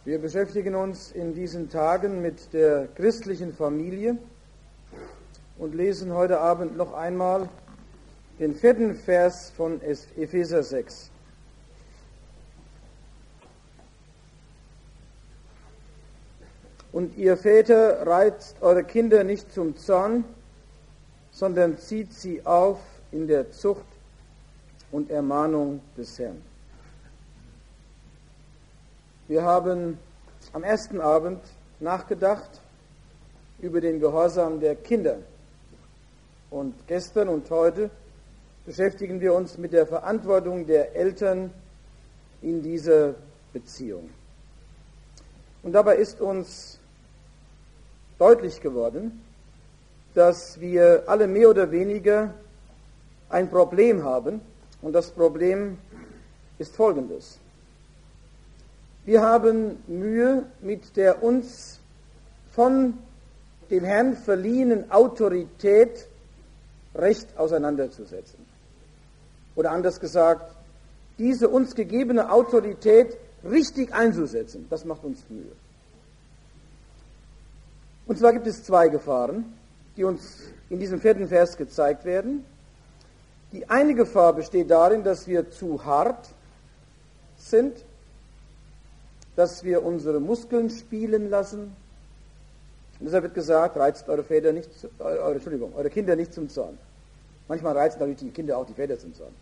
Wir beschäftigen uns in diesen Tagen mit der christlichen Familie und lesen heute Abend noch einmal den 4. Vers von Epheser 6. Und ihr Väter, reizt eure Kinder nicht zum Zorn, sondern zieht sie auf in der Zucht und Ermahnung des Herrn. Wir haben am ersten Abend nachgedacht über den Gehorsam der Kinder. Und gestern und heute beschäftigen wir uns mit der Verantwortung der Eltern in dieser Beziehung. Und dabei ist uns deutlich geworden, dass wir alle mehr oder weniger ein Problem haben. Und das Problem ist folgendes. Wir haben Mühe, mit der uns von dem Herrn verliehenen Autorität recht auseinanderzusetzen. Oder anders gesagt, diese uns gegebene Autorität richtig einzusetzen. Das macht uns Mühe. Und zwar gibt es zwei Gefahren, die uns in diesem 4. Vers gezeigt werden. Die eine Gefahr besteht darin, dass wir zu hart sind, dass wir unsere Muskeln spielen lassen. Und deshalb wird gesagt, reizt eure Kinder nicht zum Zorn. Manchmal reizen natürlich die Kinder auch die Väter zum Zorn.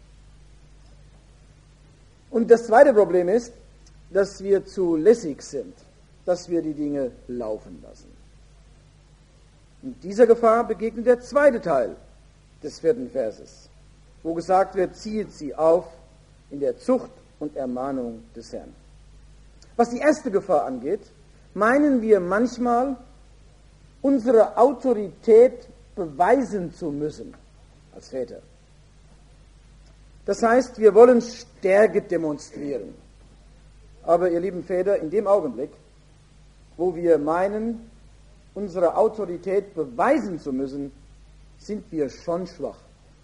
Und das zweite Problem ist, dass wir zu lässig sind, dass wir die Dinge laufen lassen. Und dieser Gefahr begegnet der zweite Teil des 4. Verses, wo gesagt wird, ziehet sie auf in der Zucht und Ermahnung des Herrn. Was die erste Gefahr angeht, meinen wir manchmal, unsere Autorität beweisen zu müssen als Väter. Das heißt, wir wollen Stärke demonstrieren. Aber ihr lieben Väter, in dem Augenblick, wo wir meinen, unsere Autorität beweisen zu müssen, sind wir schon schwach.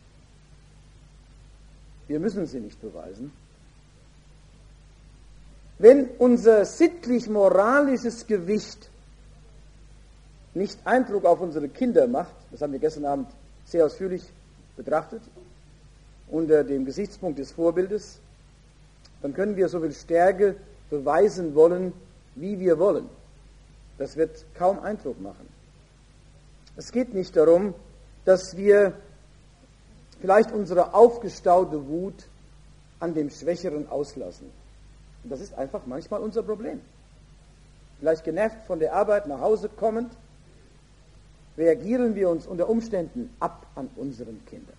Wir müssen sie nicht beweisen. Wenn unser sittlich-moralisches Gewicht nicht Eindruck auf unsere Kinder macht, das haben wir gestern Abend sehr ausführlich betrachtet, unter dem Gesichtspunkt des Vorbildes, dann können wir so viel Stärke beweisen wollen, wie wir wollen. Das wird kaum Eindruck machen. Es geht nicht darum, dass wir vielleicht unsere aufgestaute Wut an dem Schwächeren auslassen. Und das ist einfach manchmal unser Problem. Vielleicht genervt von der Arbeit nach Hause kommend, reagieren wir uns unter Umständen ab an unseren Kindern.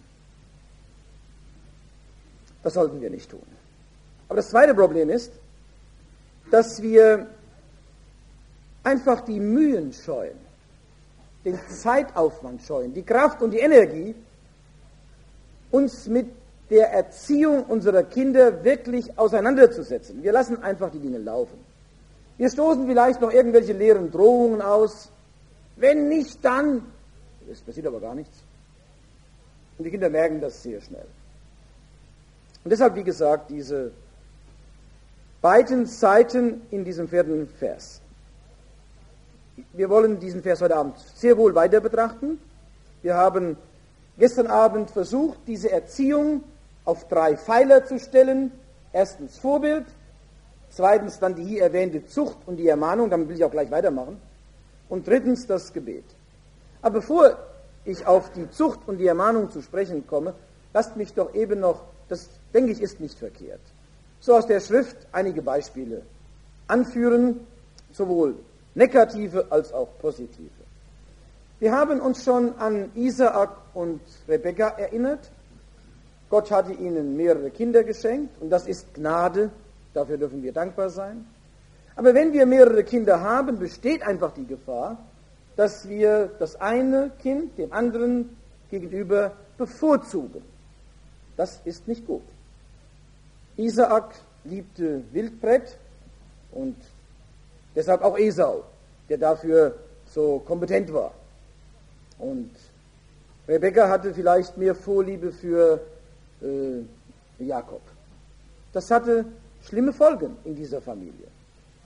Das sollten wir nicht tun. Aber das zweite Problem ist, dass wir einfach die Mühen scheuen, den Zeitaufwand scheuen, die Kraft und die Energie, uns mit der Erziehung unserer Kinder wirklich auseinanderzusetzen. Wir lassen einfach die Dinge laufen. Wir stoßen vielleicht noch irgendwelche leeren Drohungen aus. Wenn nicht, dann. Es passiert aber gar nichts. Und die Kinder merken das sehr schnell. Und deshalb, wie gesagt, diese beiden Seiten in diesem 4. Vers. Wir wollen diesen Vers heute Abend sehr wohl weiter betrachten. Wir haben gestern Abend versucht, diese Erziehung auf 3 Pfeiler zu stellen. Erstens Vorbild, zweitens dann die hier erwähnte Zucht und die Ermahnung, damit will ich auch gleich weitermachen, und drittens das Gebet. Aber bevor ich auf die Zucht und die Ermahnung zu sprechen komme, lasst mich doch eben noch, das denke ich ist nicht verkehrt, so aus der Schrift einige Beispiele anführen, sowohl negative als auch positive. Wir haben uns schon an Isaak und Rebekka erinnert. Gott hatte ihnen mehrere Kinder geschenkt und das ist Gnade, dafür dürfen wir dankbar sein. Aber wenn wir mehrere Kinder haben, besteht einfach die Gefahr, dass wir das eine Kind dem anderen gegenüber bevorzugen. Das ist nicht gut. Isaak liebte Wildbret und deshalb auch Esau, der dafür so kompetent war. Und Rebekka hatte vielleicht mehr Vorliebe für Jakob. Das hatte schlimme Folgen in dieser Familie.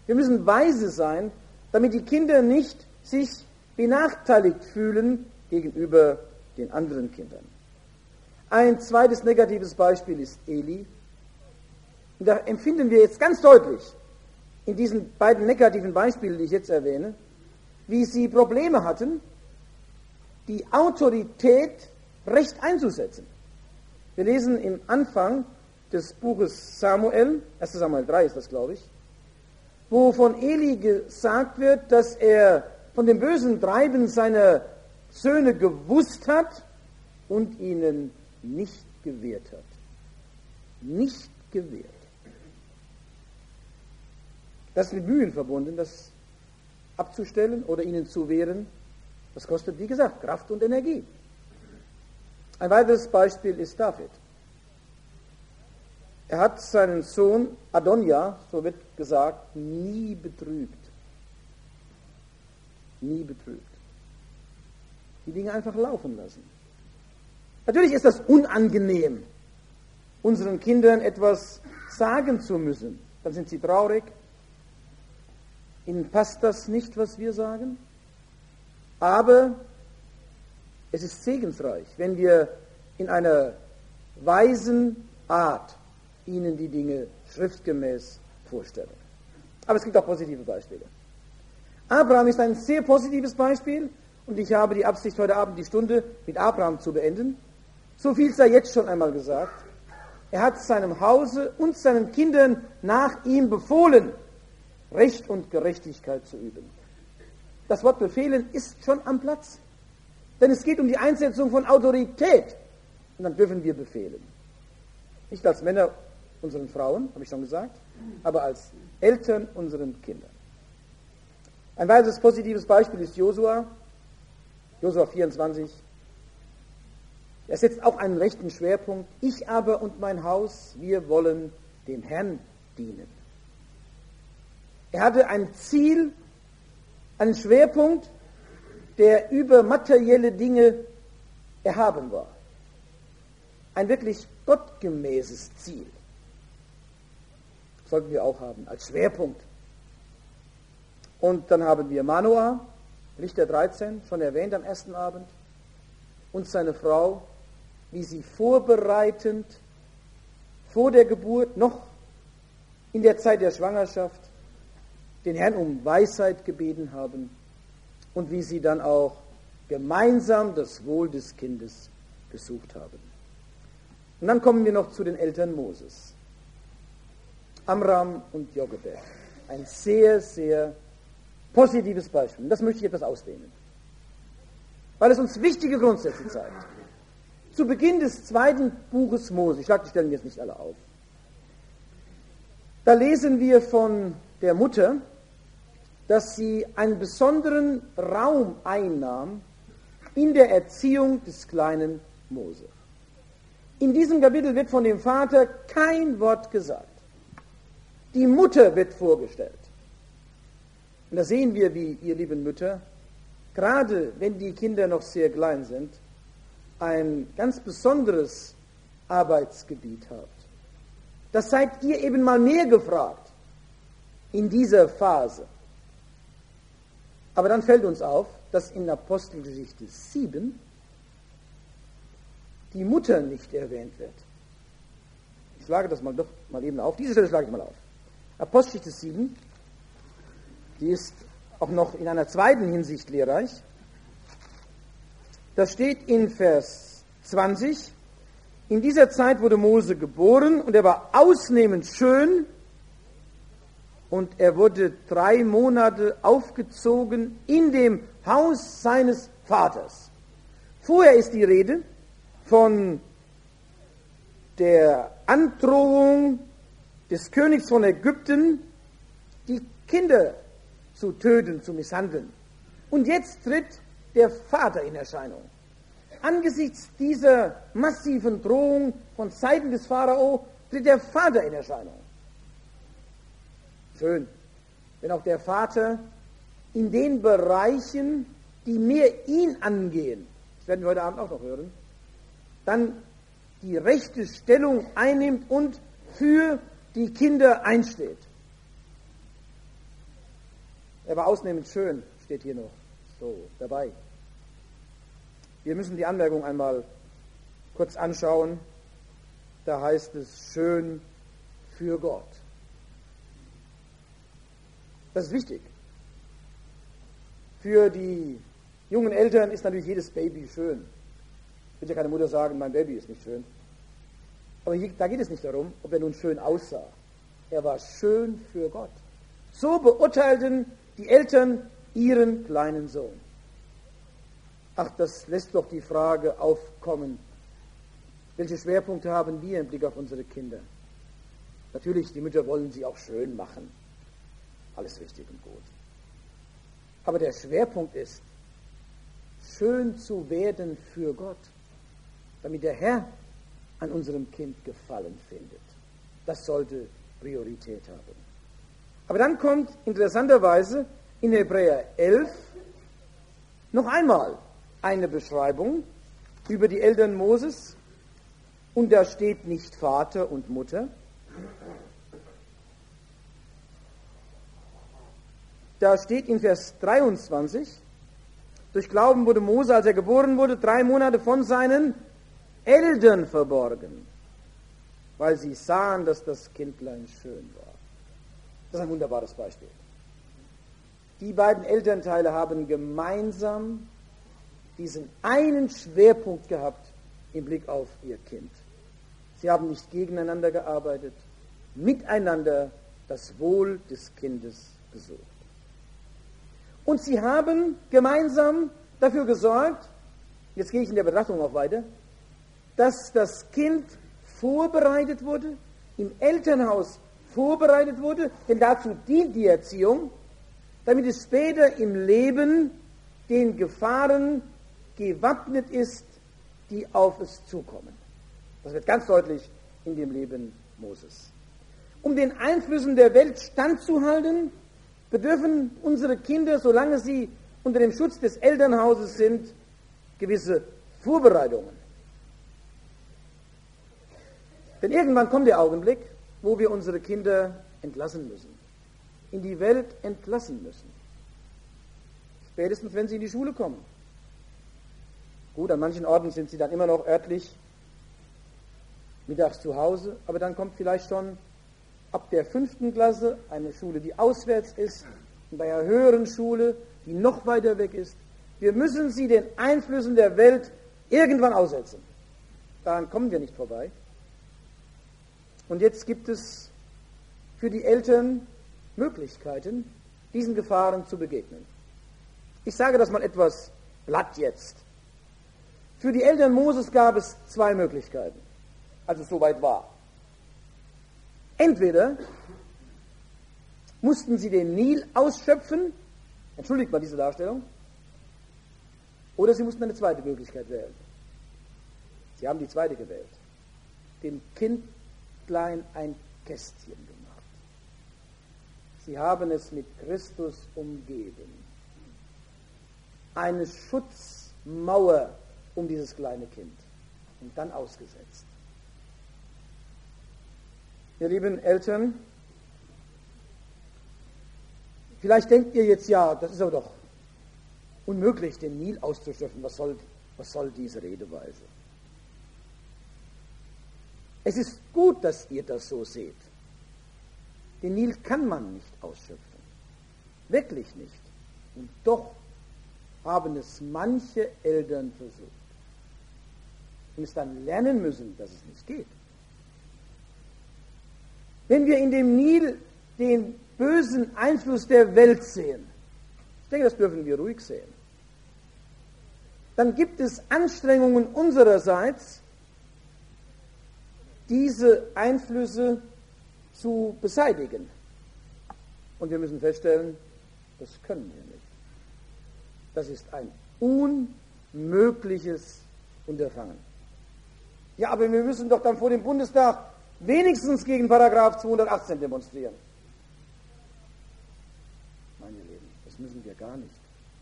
Wir müssen weise sein, damit die Kinder nicht sich benachteiligt fühlen gegenüber den anderen Kindern. Ein zweites negatives Beispiel ist Eli. Und da empfinden wir jetzt ganz deutlich in diesen beiden negativen Beispielen, die ich jetzt erwähne, wie sie Probleme hatten, die Autorität recht einzusetzen. Wir lesen im Anfang des Buches Samuel, 1. Samuel 3 ist das, glaube ich, wo von Eli gesagt wird, dass er von dem bösen Treiben seiner Söhne gewusst hat und ihnen nicht gewehrt hat. Nicht gewehrt. Das ist mit Mühen verbunden, das abzustellen oder ihnen zu wehren. Das kostet, wie gesagt, Kraft und Energie. Ein weiteres Beispiel ist David. Er hat seinen Sohn Adonja, so wird gesagt, nie betrügt. Nie betrügt. Die Dinge einfach laufen lassen. Natürlich ist das unangenehm, unseren Kindern etwas sagen zu müssen. Dann sind sie traurig. Ihnen passt das nicht, was wir sagen. Aber es ist segensreich, wenn wir in einer weisen Art ihnen die Dinge schriftgemäß vorstellen. Aber es gibt auch positive Beispiele. Abraham ist ein sehr positives Beispiel und ich habe die Absicht, heute Abend die Stunde mit Abraham zu beenden. So viel sei jetzt schon einmal gesagt. Er hat seinem Hause und seinen Kindern nach ihm befohlen, Recht und Gerechtigkeit zu üben. Das Wort befehlen ist schon am Platz. Denn es geht um die Einsetzung von Autorität. Und dann dürfen wir befehlen. Nicht als Männer unseren Frauen, habe ich schon gesagt, aber als Eltern unseren Kindern. Ein weiteres positives Beispiel ist Josua. Josua 24. Er setzt auch einen rechten Schwerpunkt. Ich aber und mein Haus, wir wollen dem Herrn dienen. Er hatte ein Ziel, einen Schwerpunkt, der über materielle Dinge erhaben war. Ein wirklich gottgemäßes Ziel. Sollten wir auch haben, als Schwerpunkt. Und dann haben wir Manoah, Richter 13, schon erwähnt am ersten Abend, und seine Frau, wie sie vorbereitend, vor der Geburt, noch in der Zeit der Schwangerschaft, den Herrn um Weisheit gebeten haben und wie sie dann auch gemeinsam das Wohl des Kindes gesucht haben. Und dann kommen wir noch zu den Eltern Moses. Amram und Jochebed. Ein sehr, sehr positives Beispiel. Und das möchte ich etwas ausdehnen, weil es uns wichtige Grundsätze zeigt. Zu Beginn des zweiten Buches Mose, ich schlage die Stellen jetzt nicht alle auf, da lesen wir von der Mutter, dass sie einen besonderen Raum einnahm in der Erziehung des kleinen Mose. In diesem Kapitel wird von dem Vater kein Wort gesagt. Die Mutter wird vorgestellt. Und da sehen wir, wie ihr lieben Mütter, gerade wenn die Kinder noch sehr klein sind, ein ganz besonderes Arbeitsgebiet habt. Das seid ihr eben mal mehr gefragt in dieser Phase. Aber dann fällt uns auf, dass in Apostelgeschichte 7 die Mutter nicht erwähnt wird. Ich schlage das mal eben auf. Diese Stelle schlage ich mal auf. Apostelgeschichte 7, die ist auch noch in einer zweiten Hinsicht lehrreich. Da steht in Vers 20, in dieser Zeit wurde Mose geboren und er war ausnehmend schön und er wurde 3 Monate aufgezogen in dem Haus seines Vaters. Vorher ist die Rede von der Androhung des Königs von Ägypten, die Kinder zu töten, zu misshandeln. Und jetzt tritt der Vater in Erscheinung. Angesichts dieser massiven Drohung von Seiten des Pharao tritt der Vater in Erscheinung. Schön, wenn auch der Vater in den Bereichen, die mehr ihn angehen, das werden wir heute Abend auch noch hören, dann die rechte Stellung einnimmt und für die Kinder einsteht. Er war ausnehmend schön, steht hier noch so dabei. Wir müssen die Anmerkung einmal kurz anschauen. Da heißt es schön für Gott. Das ist wichtig. Für die jungen Eltern ist natürlich jedes Baby schön. Wird ja keine Mutter sagen, mein Baby ist nicht schön. Aber da geht es nicht darum, ob er nun schön aussah. Er war schön für Gott. So beurteilten die Eltern ihren kleinen Sohn. Ach, das lässt doch die Frage aufkommen, welche Schwerpunkte haben wir im Blick auf unsere Kinder? Natürlich, die Mütter wollen sie auch schön machen. Alles richtig und gut. Aber der Schwerpunkt ist, schön zu werden für Gott, damit der Herr an unserem Kind Gefallen findet. Das sollte Priorität haben. Aber dann kommt interessanterweise in Hebräer 11 noch einmal eine Beschreibung über die Eltern Moses, und da steht nicht Vater und Mutter. Da steht in Vers 23, durch Glauben wurde Mose, als er geboren wurde, 3 Monate von seinen Eltern verborgen, weil sie sahen, dass das Kindlein schön war. Das ist ein wunderbares Beispiel. Die beiden Elternteile haben gemeinsam diesen einen Schwerpunkt gehabt im Blick auf ihr Kind. Sie haben nicht gegeneinander gearbeitet, miteinander das Wohl des Kindes gesucht. Und sie haben gemeinsam dafür gesorgt, jetzt gehe ich in der Betrachtung auch weiter, dass das Kind vorbereitet wurde, im Elternhaus vorbereitet wurde, denn dazu dient die Erziehung, damit es später im Leben den Gefahren gewappnet ist, die auf es zukommen. Das wird ganz deutlich in dem Leben Moses. Um den Einflüssen der Welt standzuhalten, bedürfen unsere Kinder, solange sie unter dem Schutz des Elternhauses sind, gewisse Vorbereitungen. Denn irgendwann kommt der Augenblick, wo wir unsere Kinder entlassen müssen, in die Welt entlassen müssen. Spätestens, wenn sie in die Schule kommen. Gut, an manchen Orten sind sie dann immer noch örtlich mittags zu Hause, aber dann kommt vielleicht schon ab der 5. Klasse eine Schule, die auswärts ist, und bei einer höheren Schule, die noch weiter weg ist. Wir müssen sie den Einflüssen der Welt irgendwann aussetzen. Daran kommen wir nicht vorbei. Und jetzt gibt es für die Eltern Möglichkeiten, diesen Gefahren zu begegnen. Ich sage das mal etwas platt jetzt. Für die Eltern Moses gab es 2 Möglichkeiten, als es soweit war. Entweder mussten sie den Nil ausschöpfen, entschuldigt mal diese Darstellung, oder sie mussten eine zweite Möglichkeit wählen. Sie haben die zweite gewählt. Dem Kindlein ein Kästchen gemacht. Sie haben es mit Christus umgeben. Eine Schutzmauer um dieses kleine Kind und dann ausgesetzt. Ihr lieben Eltern, vielleicht denkt ihr jetzt, ja, das ist aber doch unmöglich, den Nil auszuschöpfen. Was soll diese Redeweise? Es ist gut, dass ihr das so seht. Den Nil kann man nicht ausschöpfen. Wirklich nicht. Und doch haben es manche Eltern versucht. Und es dann lernen müssen, dass es nicht geht. Wenn wir in dem Nil den bösen Einfluss der Welt sehen, ich denke, das dürfen wir ruhig sehen, dann gibt es Anstrengungen unsererseits, diese Einflüsse zu beseitigen. Und wir müssen feststellen, das können wir nicht. Das ist ein unmögliches Unterfangen. Ja, aber wir müssen doch dann vor dem Bundestag wenigstens gegen Paragraph 218 demonstrieren. Meine Lieben, das müssen wir gar nicht.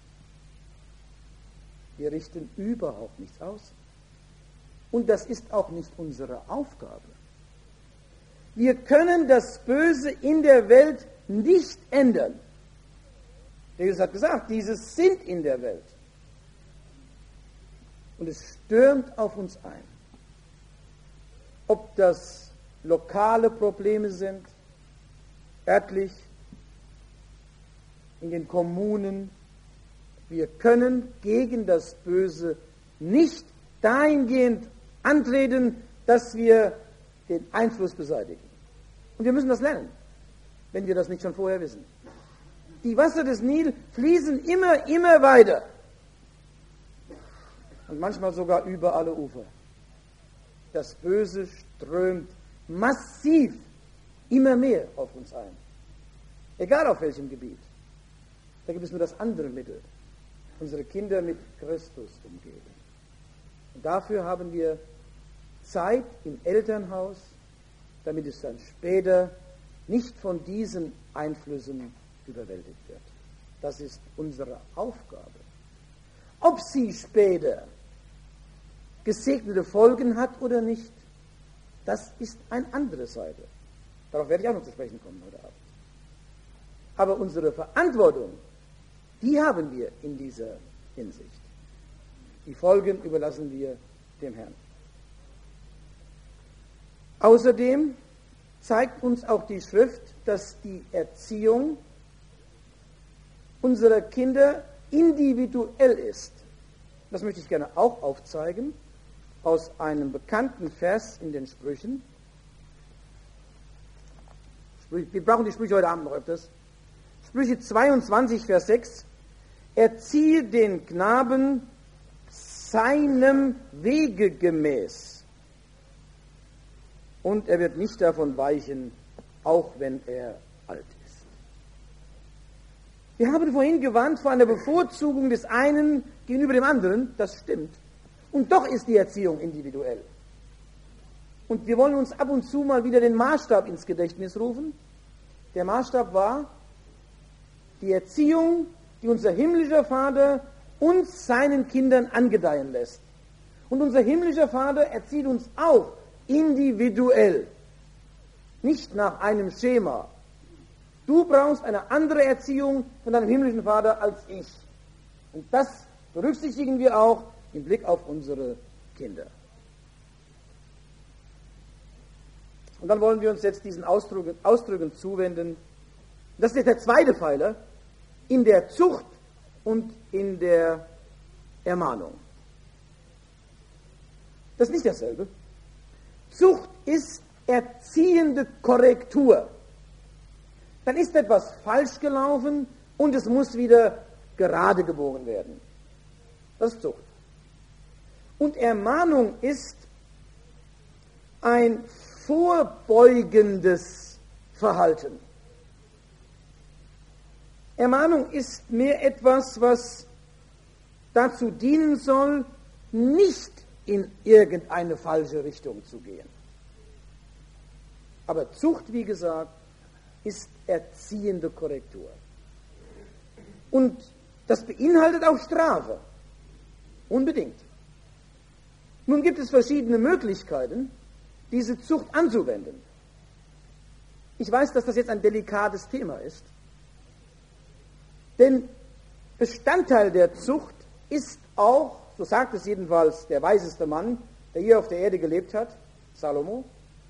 Wir richten überhaupt nichts aus. Und das ist auch nicht unsere Aufgabe. Wir können das Böse in der Welt nicht ändern. Jesus hat gesagt, diese sind in der Welt. Und es stürmt auf uns ein. Ob das lokale Probleme sind, örtlich, in den Kommunen, wir können gegen das Böse nicht dahingehend antreten, dass wir den Einfluss beseitigen. Und wir müssen das lernen, wenn wir das nicht schon vorher wissen. Die Wasser des Nil fließen immer weiter. Und manchmal sogar über alle Ufer. Das Böse strömt massiv immer mehr auf uns ein. Egal auf welchem Gebiet. Da gibt es nur das andere Mittel. Unsere Kinder mit Christus umgeben. Und dafür haben wir Zeit im Elternhaus, damit es dann später nicht von diesen Einflüssen überwältigt wird. Das ist unsere Aufgabe. Ob sie später gesegnete Folgen hat oder nicht, das ist eine andere Seite. Darauf werde ich auch noch zu sprechen kommen heute Abend. Aber unsere Verantwortung, die haben wir in dieser Hinsicht. Die Folgen überlassen wir dem Herrn. Außerdem zeigt uns auch die Schrift, dass die Erziehung unserer Kinder individuell ist. Das möchte ich gerne auch aufzeigen aus einem bekannten Vers in den Sprüchen. Wir brauchen die Sprüche heute Abend noch öfters. Sprüche 22, Vers 6. Erziehe den Knaben seinem Wege gemäß, und er wird nicht davon weichen, auch wenn er alt ist. Wir haben vorhin gewarnt vor einer Bevorzugung des einen gegenüber dem anderen, das stimmt. Und doch ist die Erziehung individuell. Und wir wollen uns ab und zu mal wieder den Maßstab ins Gedächtnis rufen. Der Maßstab war die Erziehung, die unser himmlischer Vater uns seinen Kindern angedeihen lässt. Und unser himmlischer Vater erzieht uns auch individuell, nicht nach einem Schema. Du brauchst eine andere Erziehung von deinem himmlischen Vater als ich. Und das berücksichtigen wir auch im Blick auf unsere Kinder. Und dann wollen wir uns jetzt diesen Ausdrücken zuwenden. Das ist der zweite Pfeiler in der Zucht und in der Ermahnung. Das ist nicht dasselbe. Zucht ist erziehende Korrektur. Dann ist etwas falsch gelaufen und es muss wieder gerade gebogen werden. Das ist Zucht. Und Ermahnung ist ein vorbeugendes Verhalten. Ermahnung ist mehr etwas, was dazu dienen soll, nicht in irgendeine falsche Richtung zu gehen. Aber Zucht, wie gesagt, ist erziehende Korrektur. Und das beinhaltet auch Strafe. Unbedingt. Nun gibt es verschiedene Möglichkeiten, diese Zucht anzuwenden. Ich weiß, dass das jetzt ein delikates Thema ist. Denn Bestandteil der Zucht ist auch, so sagt es jedenfalls der weiseste Mann, der hier auf der Erde gelebt hat, Salomo,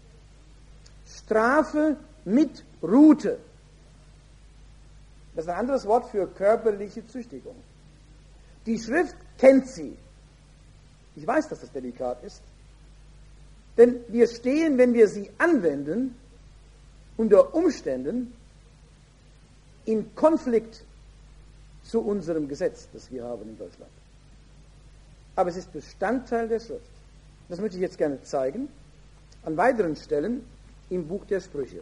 Strafe mit Rute. Das ist ein anderes Wort für körperliche Züchtigung. Die Schrift kennt sie. Ich weiß, dass das delikat ist. Denn wir stehen, wenn wir sie anwenden, unter Umständen in Konflikt zu unserem Gesetz, das wir haben in Deutschland. Aber es ist Bestandteil der Schrift. Das möchte ich jetzt gerne zeigen, an weiteren Stellen im Buch der Sprüche.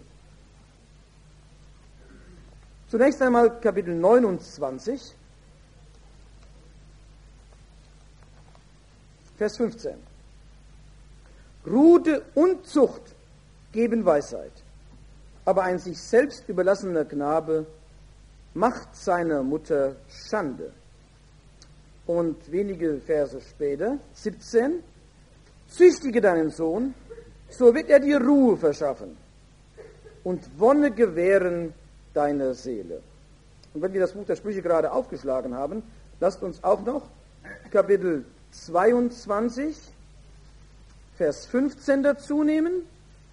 Zunächst einmal Kapitel 29, Vers 15. Rute und Zucht geben Weisheit, aber ein sich selbst überlassener Knabe macht seiner Mutter Schande. Und wenige Verse später, 17, züchtige deinen Sohn, so wird er dir Ruhe verschaffen und Wonne gewähren deiner Seele. Und wenn wir das Buch der Sprüche gerade aufgeschlagen haben, lasst uns auch noch Kapitel 22, Vers 15 dazu nehmen.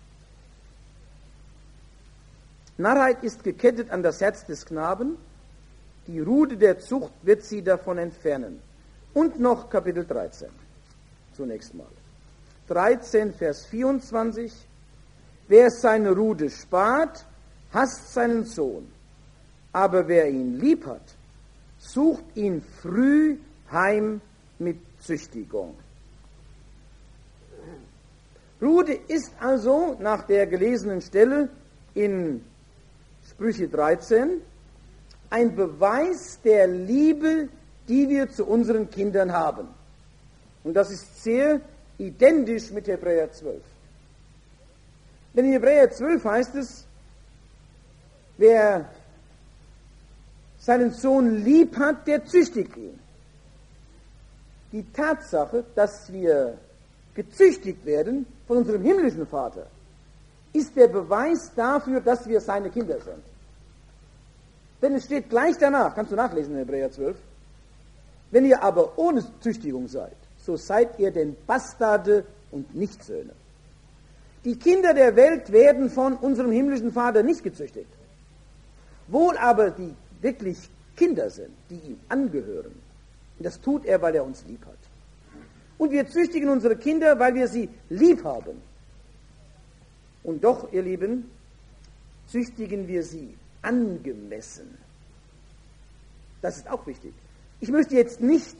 Narrheit ist gekettet an das Herz des Knaben, die Rute der Zucht wird sie davon entfernen. Und noch Kapitel 13, zunächst mal. 13, Vers 24. Wer seine Rute spart, hasst seinen Sohn. Aber wer ihn lieb hat, sucht ihn früh heim mit Züchtigung. Rute ist also nach der gelesenen Stelle in Sprüche 13 ein Beweis der Liebe, die wir zu unseren Kindern haben. Und das ist sehr identisch mit Hebräer 12. Denn in Hebräer 12 heißt es, wer seinen Sohn lieb hat, der züchtigt ihn. Die Tatsache, dass wir gezüchtigt werden von unserem himmlischen Vater, ist der Beweis dafür, dass wir seine Kinder sind. Denn es steht gleich danach, kannst du nachlesen in Hebräer 12, wenn ihr aber ohne Züchtigung seid, so seid ihr denn Bastarde und nicht Söhne. Die Kinder der Welt werden von unserem himmlischen Vater nicht gezüchtigt. Wohl aber die wirklich Kinder sind, die ihm angehören. Und das tut er, weil er uns lieb hat. Und wir züchtigen unsere Kinder, weil wir sie lieb haben. Und doch, ihr Lieben, züchtigen wir sie angemessen. Das ist auch wichtig. Ich möchte jetzt nicht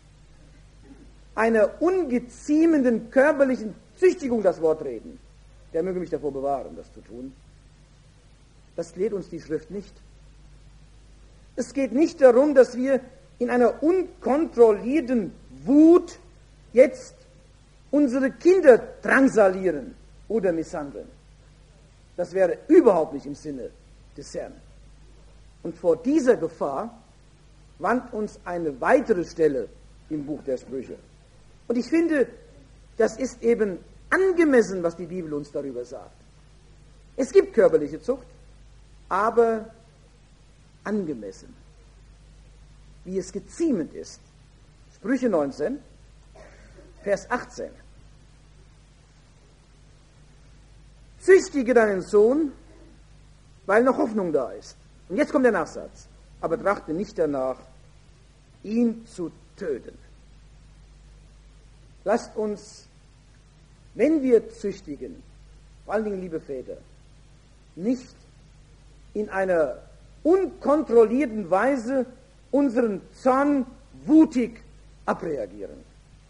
einer ungeziemenden körperlichen Züchtigung das Wort reden. Der möge mich davor bewahren, das zu tun. Das lehrt uns die Schrift nicht. Es geht nicht darum, dass wir in einer unkontrollierten Wut jetzt unsere Kinder drangsalieren oder misshandeln. Das wäre überhaupt nicht im Sinne des Herrn. Und vor dieser Gefahr warnt uns eine weitere Stelle im Buch der Sprüche. Und ich finde, das ist eben angemessen, was die Bibel uns darüber sagt. Es gibt körperliche Zucht, aber angemessen, wie es geziemend ist. Sprüche 19, Vers 18. Züchtige deinen Sohn, weil noch Hoffnung da ist. Und jetzt kommt der Nachsatz. Aber trachte nicht danach, ihn zu töten. Lasst uns, wenn wir züchtigen, vor allen Dingen, liebe Väter, nicht in einer unkontrollierten Weise unseren Zorn wutig abreagieren.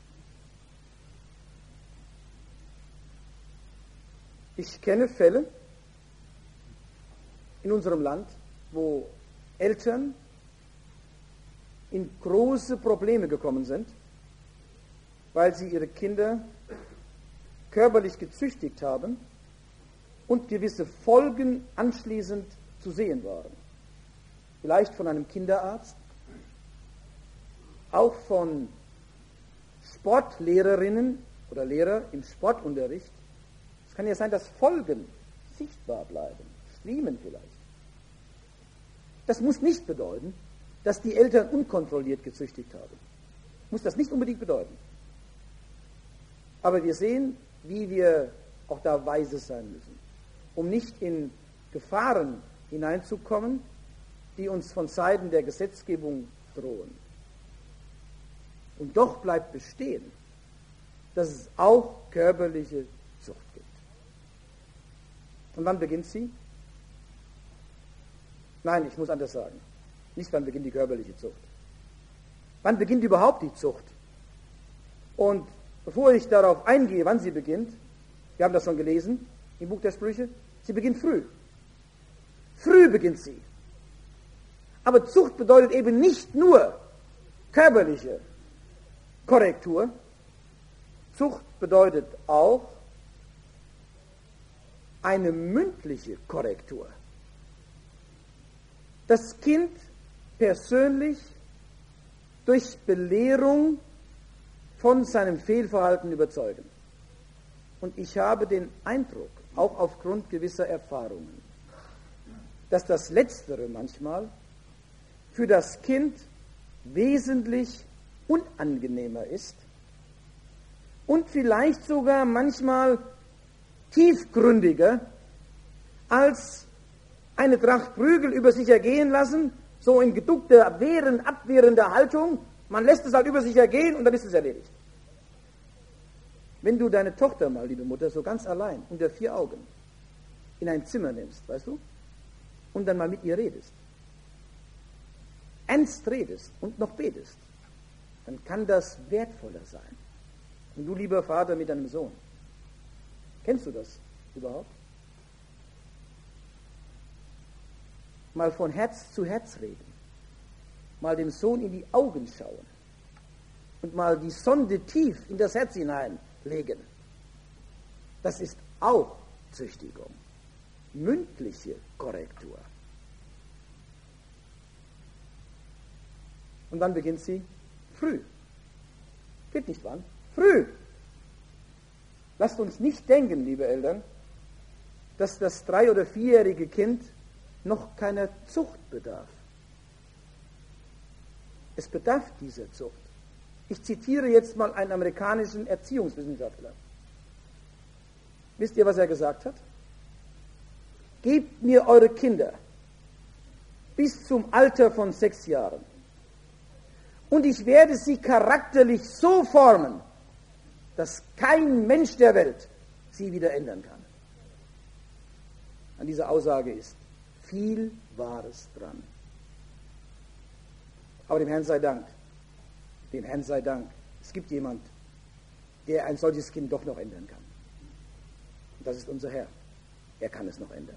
Ich kenne Fälle in unserem Land, wo Eltern in große Probleme gekommen sind, weil sie ihre Kinder körperlich gezüchtigt haben und gewisse Folgen anschließend zu sehen waren. Vielleicht von einem Kinderarzt, auch von Sportlehrerinnen oder Lehrer im Sportunterricht. Es kann ja sein, dass Folgen sichtbar bleiben, Striemen vielleicht. Das muss nicht bedeuten, dass die Eltern unkontrolliert gezüchtigt haben. Muss das nicht unbedingt bedeuten. Aber wir sehen, wie wir auch da weise sein müssen, um nicht in Gefahren hineinzukommen, die uns von Seiten der Gesetzgebung drohen. Und doch bleibt bestehen, dass es auch körperliche Zucht gibt. Und wann beginnt sie? Nein, ich muss anders sagen. Nicht, wann beginnt die körperliche Zucht. Wann beginnt überhaupt die Zucht? Und bevor ich darauf eingehe, wann sie beginnt, wir haben das schon gelesen im Buch der Sprüche, sie beginnt früh. Früh beginnt sie. Aber Zucht bedeutet eben nicht nur körperliche Korrektur. Zucht bedeutet auch eine mündliche Korrektur. Das Kind persönlich durch Belehrung von seinem Fehlverhalten überzeugen. Und ich habe den Eindruck, auch aufgrund gewisser Erfahrungen, dass das Letztere manchmal für das Kind wesentlich unangenehmer ist und vielleicht sogar manchmal tiefgründiger als eine Tracht Prügel über sich ergehen lassen, so in geduckter, abwehrender Haltung. Man lässt es halt über sich ergehen und dann ist es erledigt. Wenn du deine Tochter mal, liebe Mutter, so ganz allein, unter 4 Augen, in ein Zimmer nimmst, weißt du, und dann mal mit ihr redest, ernst redest und noch betest, dann kann das wertvoller sein. Und du, lieber Vater, mit deinem Sohn, kennst du das überhaupt? Mal von Herz zu Herz reden, mal dem Sohn in die Augen schauen und mal die Sonde tief in das Herz hineinlegen. Das ist auch Züchtigung, mündliche Korrektur. Und dann beginnt sie früh. Geht nicht wann? Früh. Lasst uns nicht denken, liebe Eltern, dass das 3- oder 4-jährige Kind noch keiner Zucht bedarf. Es bedarf dieser Zucht. Ich zitiere jetzt mal einen amerikanischen Erziehungswissenschaftler. Wisst ihr, was er gesagt hat? Gebt mir eure Kinder bis zum Alter von 6 Jahren. Und ich werde sie charakterlich so formen, dass kein Mensch der Welt sie wieder ändern kann. An dieser Aussage ist viel Wahres dran. Aber dem Herrn sei Dank, es gibt jemand, der ein solches Kind doch noch ändern kann. Und das ist unser Herr. Er kann es noch ändern.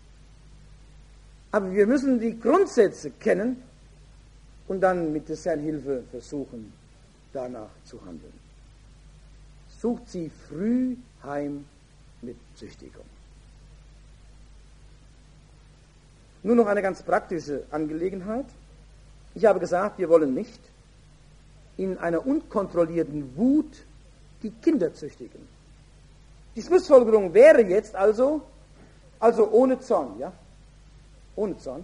Aber wir müssen die Grundsätze kennen und dann mit des Herrn Hilfe versuchen, danach zu handeln. Sucht sie früh heim mit Züchtigung. Nur noch eine ganz praktische Angelegenheit. Ich habe gesagt, wir wollen nicht in einer unkontrollierten Wut die Kinder züchtigen. Die Schlussfolgerung wäre jetzt also ohne Zorn, ja? Ohne Zorn.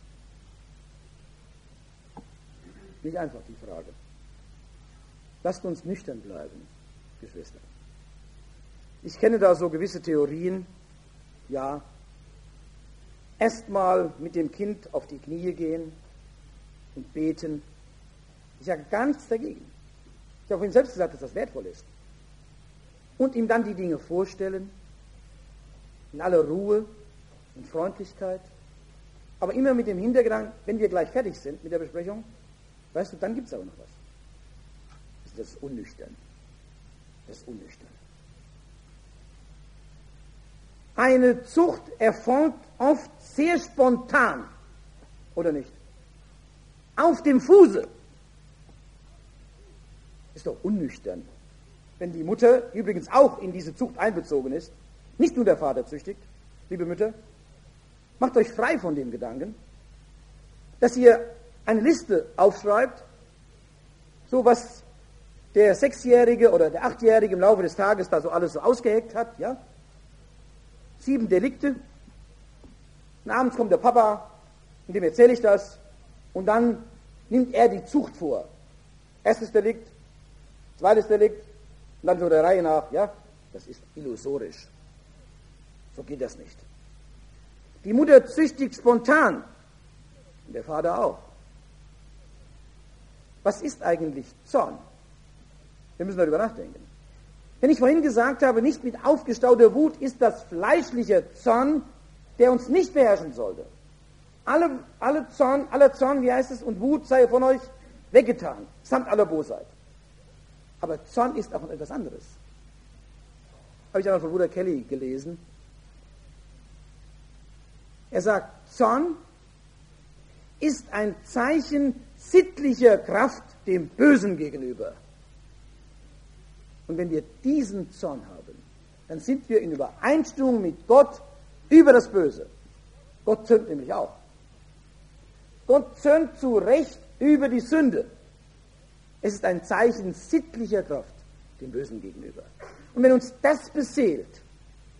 Nicht einfach die Frage. Lasst uns nüchtern bleiben, Geschwister. Ich kenne da so gewisse Theorien, ja. Erstmal mit dem Kind auf die Knie gehen und beten. Ich habe gar nichts dagegen. Ich habe vorhin selbst gesagt, dass das wertvoll ist. Und ihm dann die Dinge vorstellen, in aller Ruhe und Freundlichkeit, aber immer mit dem Hintergedanken, wenn wir gleich fertig sind mit der Besprechung, weißt du, dann gibt es aber noch was. Das ist unnüchtern. Das ist unnüchtern. Eine Zucht erfolgt oft sehr spontan, oder nicht? Auf dem Fuße. Ist doch unnüchtern, wenn die Mutter, die übrigens auch in diese Zucht einbezogen ist, nicht nur der Vater züchtigt, liebe Mütter, macht euch frei von dem Gedanken, dass ihr eine Liste aufschreibt, so was der 6-Jährige oder der 8-Jährige im Laufe des Tages da so alles so ausgeheckt hat, ja? 7 Delikte, und abends kommt der Papa, und dem erzähle ich das, und dann nimmt er die Zucht vor. Erstes Delikt, zweites Delikt, und dann so der Reihe nach, ja? Das ist illusorisch. So geht das nicht. Die Mutter züchtigt spontan, und der Vater auch. Was ist eigentlich Zorn? Wir müssen darüber nachdenken. Wenn ich vorhin gesagt habe, nicht mit aufgestauter Wut, ist das fleischliche Zorn, der uns nicht beherrschen sollte. Aller Zorn, wie heißt es, und Wut sei von euch weggetan, samt aller Bosheit. Aber Zorn ist auch etwas anderes. Habe ich einmal von Bruder Kelly gelesen. Er sagt, Zorn ist ein Zeichen sittlicher Kraft dem Bösen gegenüber. Und wenn wir diesen Zorn haben, dann sind wir in Übereinstimmung mit Gott über das Böse. Gott zürnt nämlich auch. Gott zürnt zu Recht über die Sünde. Es ist ein Zeichen sittlicher Kraft dem Bösen gegenüber. Und wenn uns das beseelt,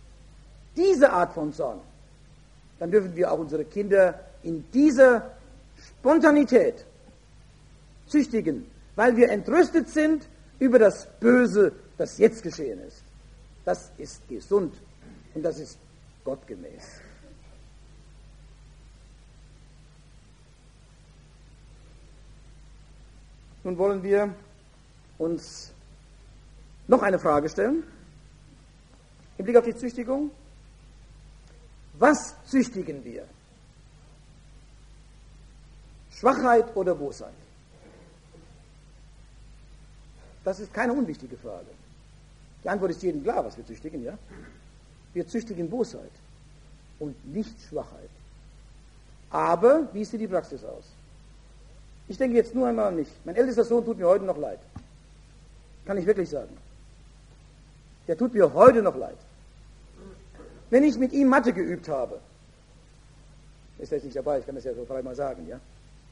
diese Art von Zorn, dann dürfen wir auch unsere Kinder in dieser Spontanität züchtigen, weil wir entrüstet sind über das Böse, das jetzt geschehen ist. Das ist gesund und das ist gottgemäß. Nun wollen wir uns noch eine Frage stellen, im Blick auf die Züchtigung. Was züchtigen wir? Schwachheit oder Bosheit? Das ist keine unwichtige Frage. Die Antwort ist jedem klar, was wir züchtigen, ja? Wir züchtigen Bosheit und nicht Schwachheit. Aber wie sieht die Praxis aus? Ich denke jetzt nur einmal an mich. Mein ältester Sohn tut mir heute noch leid. Kann ich wirklich sagen. Der tut mir heute noch leid. Wenn ich mit ihm Mathe geübt habe, ist er jetzt nicht dabei, ich kann das ja so frei mal sagen, ja?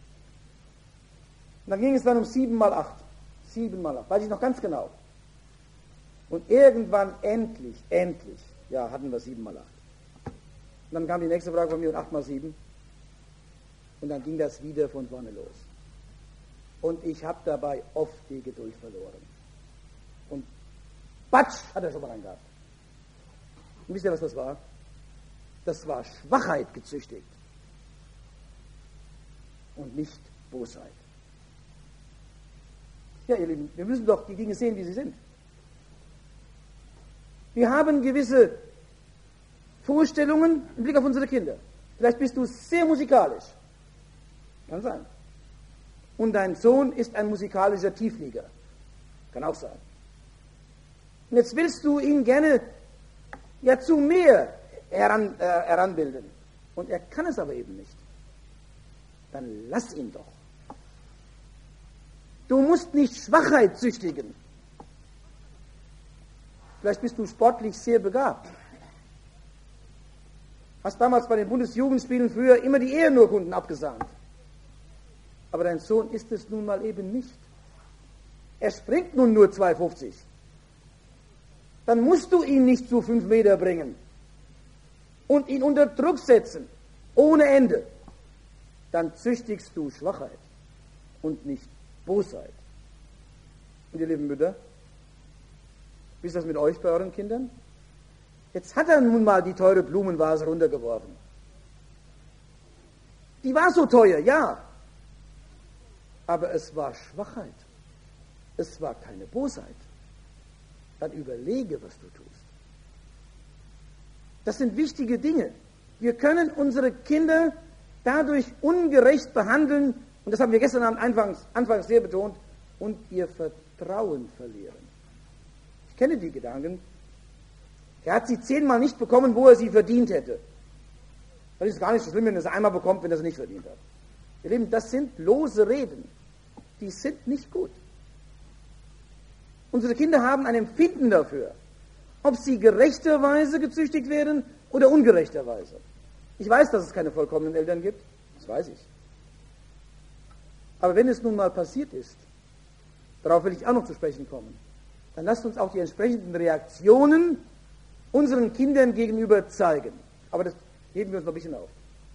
Und dann ging es dann um 7 mal 8. 7 mal 8, weiß ich noch ganz genau. Und irgendwann endlich, ja, hatten wir 7 mal 8. Und dann kam die nächste Frage von mir und 8 mal 7. Und dann ging das wieder von vorne los. Und ich habe dabei oft die Geduld verloren. Und batsch, hat er schon mal reingehabt. Und wisst ihr, was das war? Das war Schwachheit gezüchtigt. Und nicht Bosheit. Ja, ihr Lieben, wir müssen doch die Dinge sehen, wie sie sind. Wir haben gewisse Vorstellungen im Blick auf unsere Kinder. Vielleicht bist du sehr musikalisch. Kann sein. Und dein Sohn ist ein musikalischer Tieflieger. Kann auch sein. Und jetzt willst du ihn gerne ja zu mehr heranbilden. Und er kann es aber eben nicht. Dann lass ihn doch. Du musst nicht Schwachheit züchtigen. Vielleicht bist du sportlich sehr begabt. Hast damals bei den Bundesjugendspielen früher immer die Ehrenurkunden abgesahnt. Aber dein Sohn ist es nun mal eben nicht. Er springt nun nur 2,50. Dann musst du ihn nicht zu 5 Meter bringen und ihn unter Druck setzen, ohne Ende. Dann züchtigst du Schwachheit und nicht Bosheit. Und ihr lieben Mütter, wie ist das mit euch bei euren Kindern? Jetzt hat er nun mal die teure Blumenvase runtergeworfen. Die war so teuer, ja. Aber es war Schwachheit. Es war keine Bosheit. Dann überlege, was du tust. Das sind wichtige Dinge. Wir können unsere Kinder dadurch ungerecht behandeln, und das haben wir gestern Abend anfangs sehr betont, und ihr Vertrauen verlieren. Ich kenne die Gedanken. Er hat sie 10-mal nicht bekommen, wo er sie verdient hätte. Das ist gar nicht so schlimm, wenn er sie einmal bekommt, wenn er sie nicht verdient hat. Ihr Lieben, das sind lose Reden. Die sind nicht gut. Unsere Kinder haben ein Empfinden dafür, ob sie gerechterweise gezüchtigt werden oder ungerechterweise. Ich weiß, dass es keine vollkommenen Eltern gibt. Das weiß ich. Aber wenn es nun mal passiert ist, darauf will ich auch noch zu sprechen kommen, dann lasst uns auch die entsprechenden Reaktionen unseren Kindern gegenüber zeigen. Aber das heben wir uns noch ein bisschen auf.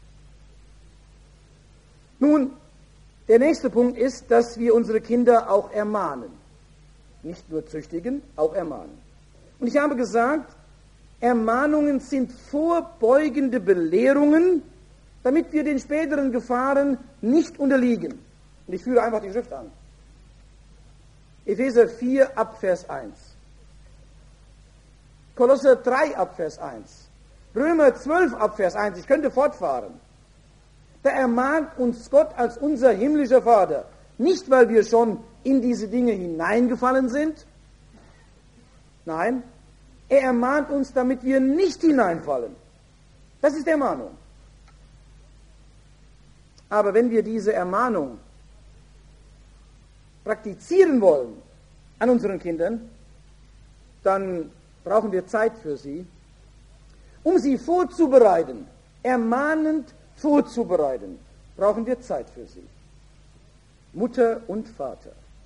Nun, der nächste Punkt ist, dass wir unsere Kinder auch ermahnen. Nicht nur züchtigen, auch ermahnen. Und ich habe gesagt, Ermahnungen sind vorbeugende Belehrungen, damit wir den späteren Gefahren nicht unterliegen. Und ich führe einfach die Schrift an. Epheser 4 ab Vers 1. Kolosser 3 ab Vers 1. Römer 12 ab Vers 1. Ich könnte fortfahren. Da ermahnt uns Gott als unser himmlischer Vater. Nicht, weil wir schon in diese Dinge hineingefallen sind. Nein, er ermahnt uns, damit wir nicht hineinfallen. Das ist Ermahnung. Aber wenn wir diese Ermahnung praktizieren wollen an unseren Kindern, dann brauchen wir Zeit für sie, um sie vorzubereiten, ermahnend vorzubereiten, brauchen wir Zeit für sie. Mutter und Vater.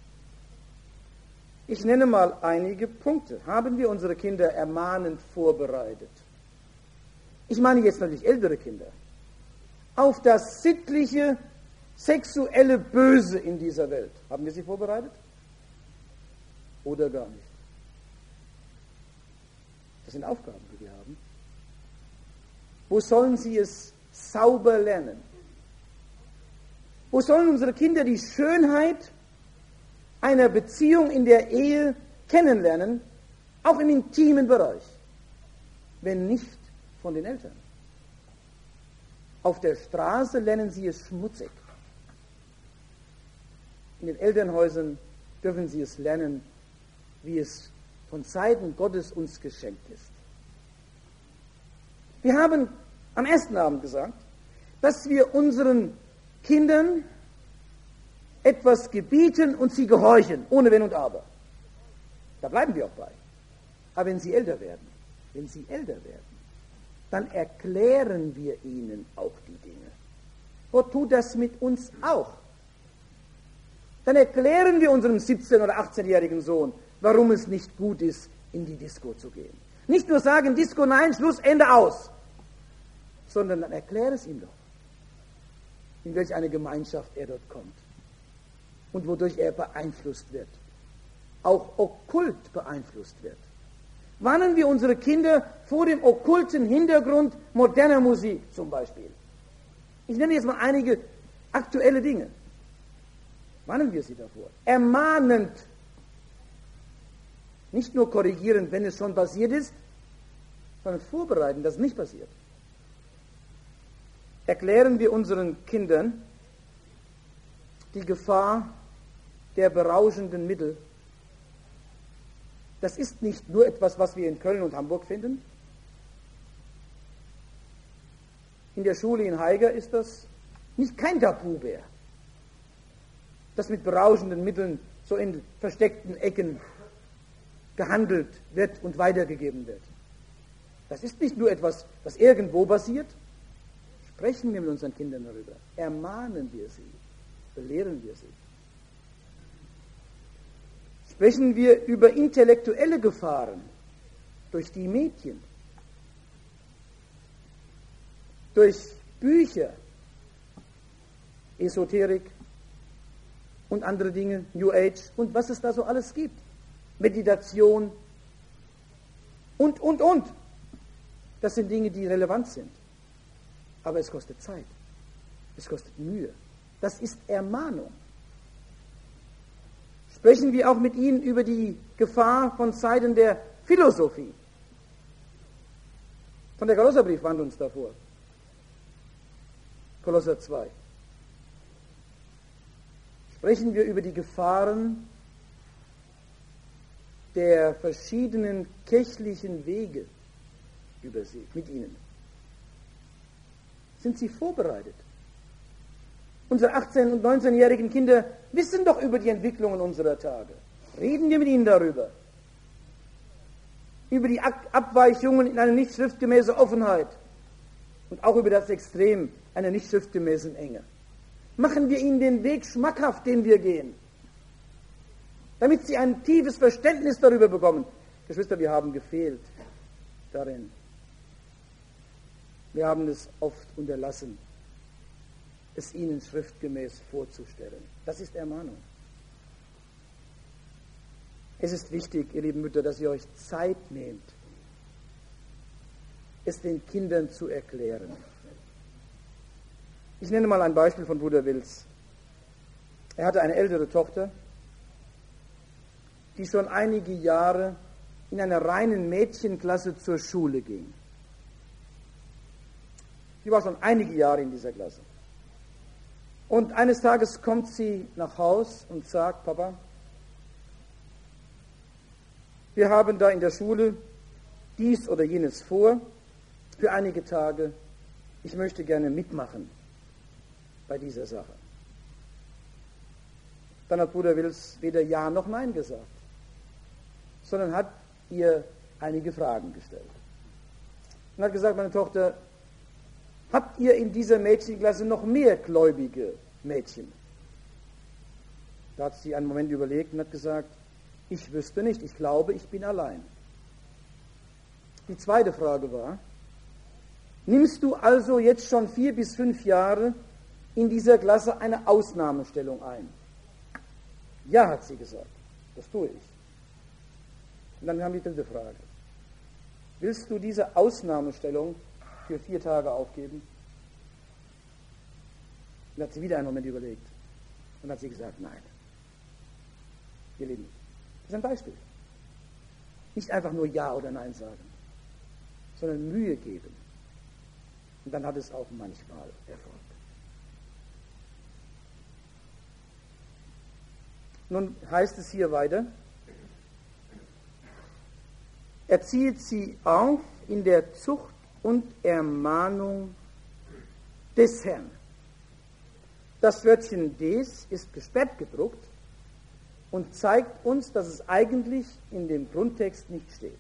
Ich nenne mal einige Punkte. Haben wir unsere Kinder ermahnend vorbereitet? Ich meine jetzt natürlich ältere Kinder. Auf das sittliche sexuelle Böse in dieser Welt. Haben wir sie vorbereitet? Oder gar nicht? Das sind Aufgaben, die wir haben. Wo sollen sie es sauber lernen? Wo sollen unsere Kinder die Schönheit einer Beziehung in der Ehe kennenlernen, auch im intimen Bereich, wenn nicht von den Eltern? Auf der Straße lernen sie es schmutzig. In den Elternhäusern dürfen sie es lernen, wie es von Seiten Gottes uns geschenkt ist. Wir haben am ersten Abend gesagt, dass wir unseren Kindern etwas gebieten und sie gehorchen, ohne Wenn und Aber. Da bleiben wir auch bei. Aber wenn sie älter werden, dann erklären wir ihnen auch die Dinge. Gott tut das mit uns auch. Dann erklären wir unserem 17- oder 18-jährigen Sohn, warum es nicht gut ist, in die Disco zu gehen. Nicht nur sagen, Disco nein, Schluss, Ende, aus. Sondern dann erkläre es ihm doch, in welch eine Gemeinschaft er dort kommt und wodurch er beeinflusst wird, auch okkult beeinflusst wird. Warnen wir unsere Kinder vor dem okkulten Hintergrund moderner Musik zum Beispiel. Ich nenne jetzt mal einige aktuelle Dinge. Warnen wir sie davor. Ermahnend, nicht nur korrigierend, wenn es schon passiert ist, sondern vorbereiten, dass es nicht passiert. Erklären wir unseren Kindern die Gefahr der berauschenden Mittel. Das ist nicht nur etwas, was wir in Köln und Hamburg finden. In der Schule in Haiger ist das nicht kein Tabu mehr, dass mit berauschenden Mitteln so in versteckten Ecken gehandelt wird und weitergegeben wird. Das ist nicht nur etwas, was irgendwo passiert. Sprechen wir mit unseren Kindern darüber, ermahnen wir sie, belehren wir sie. Sprechen wir über intellektuelle Gefahren durch die Medien, durch Bücher, Esoterik und andere Dinge, New Age und was es da so alles gibt, Meditation und. Das sind Dinge, die relevant sind. Aber es kostet Zeit, es kostet Mühe. Das ist Ermahnung. Sprechen wir auch mit ihnen über die Gefahr von Seiten der Philosophie. Von der Kolosserbrief warnt uns davor. Kolosser 2. Sprechen wir über die Gefahren der verschiedenen kirchlichen Wege über sie, mit ihnen. Sind sie vorbereitet? Unsere 18- und 19-jährigen Kinder wissen doch über die Entwicklungen unserer Tage. Reden wir mit ihnen darüber. Über die Abweichungen in eine nicht schriftgemäße Offenheit und auch über das Extrem einer nicht schriftgemäßen Enge. Machen wir ihnen den Weg schmackhaft, den wir gehen, damit sie ein tiefes Verständnis darüber bekommen. Geschwister, wir haben gefehlt darin. Wir haben es oft unterlassen, es ihnen schriftgemäß vorzustellen. Das ist Ermahnung. Es ist wichtig, ihr lieben Mütter, dass ihr euch Zeit nehmt, es den Kindern zu erklären. Ich nenne mal ein Beispiel von Bruder Wills. Er hatte eine ältere Tochter, die schon einige Jahre in einer reinen Mädchenklasse zur Schule ging. Die war schon einige Jahre in dieser Klasse. Und eines Tages kommt sie nach Haus und sagt, Papa, wir haben da in der Schule dies oder jenes vor, für einige Tage, ich möchte gerne mitmachen bei dieser Sache. Dann hat Bruder Wills weder Ja noch Nein gesagt, sondern hat ihr einige Fragen gestellt. Und hat gesagt, meine Tochter, habt ihr in dieser Mädchenklasse noch mehr gläubige Mädchen? Da hat sie einen Moment überlegt und hat gesagt, ich wüsste nicht, ich glaube, ich bin allein. Die zweite Frage war, nimmst du also jetzt schon 4 bis 5 Jahre in dieser Klasse eine Ausnahmestellung ein. Ja, hat sie gesagt, das tue ich. Und dann kam die dritte Frage. Willst du diese Ausnahmestellung für 4 Tage aufgeben? Dann hat sie wieder einen Moment überlegt. Und hat sie gesagt, nein. Ihr Lieben, das ist ein Beispiel. Nicht einfach nur Ja oder Nein sagen, sondern Mühe geben. Und dann hat es auch manchmal Erfolg. Nun heißt es hier weiter, erzieht sie auf in der Zucht und Ermahnung des Herrn. Das Wörtchen des ist gesperrt gedruckt und zeigt uns, dass es eigentlich in dem Grundtext nicht steht.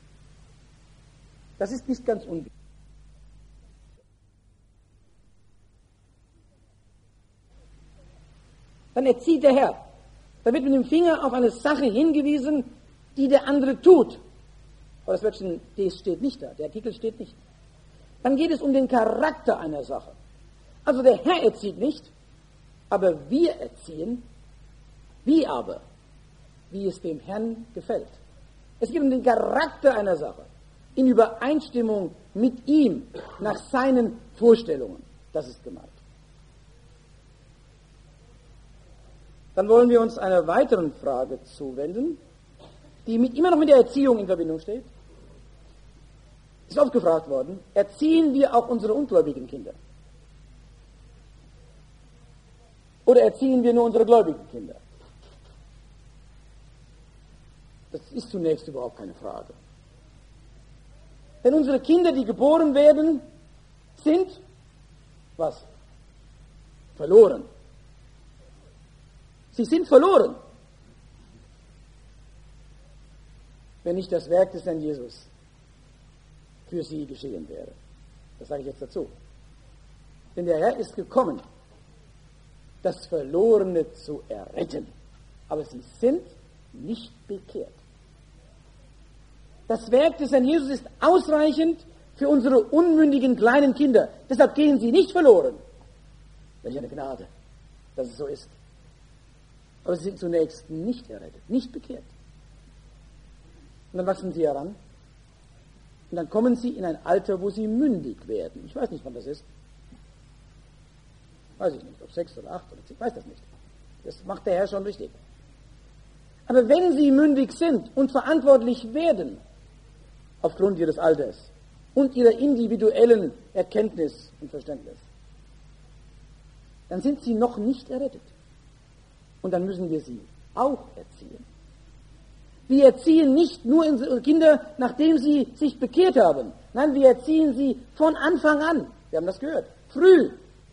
Das ist nicht ganz unwichtig. Dann erzieht der Herr. Da wird mit dem Finger auf eine Sache hingewiesen, die der andere tut. Aber das Wörtchen des steht nicht da, der Artikel steht nicht. Dann geht es um den Charakter einer Sache. Also der Herr erzieht nicht, aber wir erziehen. Wie aber? Wie es dem Herrn gefällt. Es geht um den Charakter einer Sache, in Übereinstimmung mit ihm, nach seinen Vorstellungen. Das ist gemeint. Dann wollen wir uns einer weiteren Frage zuwenden, die immer noch mit der Erziehung in Verbindung steht. Ist oft gefragt worden, erziehen wir auch unsere ungläubigen Kinder? Oder erziehen wir nur unsere gläubigen Kinder? Das ist zunächst überhaupt keine Frage. Denn unsere Kinder, die geboren werden, sind, was? Verloren. Sie sind verloren, wenn nicht das Werk des Herrn Jesus für sie geschehen wäre. Das sage ich jetzt dazu. Denn der Herr ist gekommen, das Verlorene zu erretten. Aber sie sind nicht bekehrt. Das Werk des Herrn Jesus ist ausreichend für unsere unmündigen kleinen Kinder. Deshalb gehen sie nicht verloren. Welch eine Gnade, dass es so ist. Aber sie sind zunächst nicht errettet, nicht bekehrt. Und dann wachsen sie heran. Und dann kommen sie in ein Alter, wo sie mündig werden. Ich weiß nicht, wann das ist. Weiß ich nicht, ob 6 oder 8 oder 10, ich weiß das nicht. Das macht der Herr schon richtig. Aber wenn sie mündig sind und verantwortlich werden, aufgrund ihres Alters und ihrer individuellen Erkenntnis und Verständnis, dann sind sie noch nicht errettet. Und dann müssen wir sie auch erziehen. Wir erziehen nicht nur unsere Kinder, nachdem sie sich bekehrt haben. Nein, wir erziehen sie von Anfang an. Wir haben das gehört. Früh.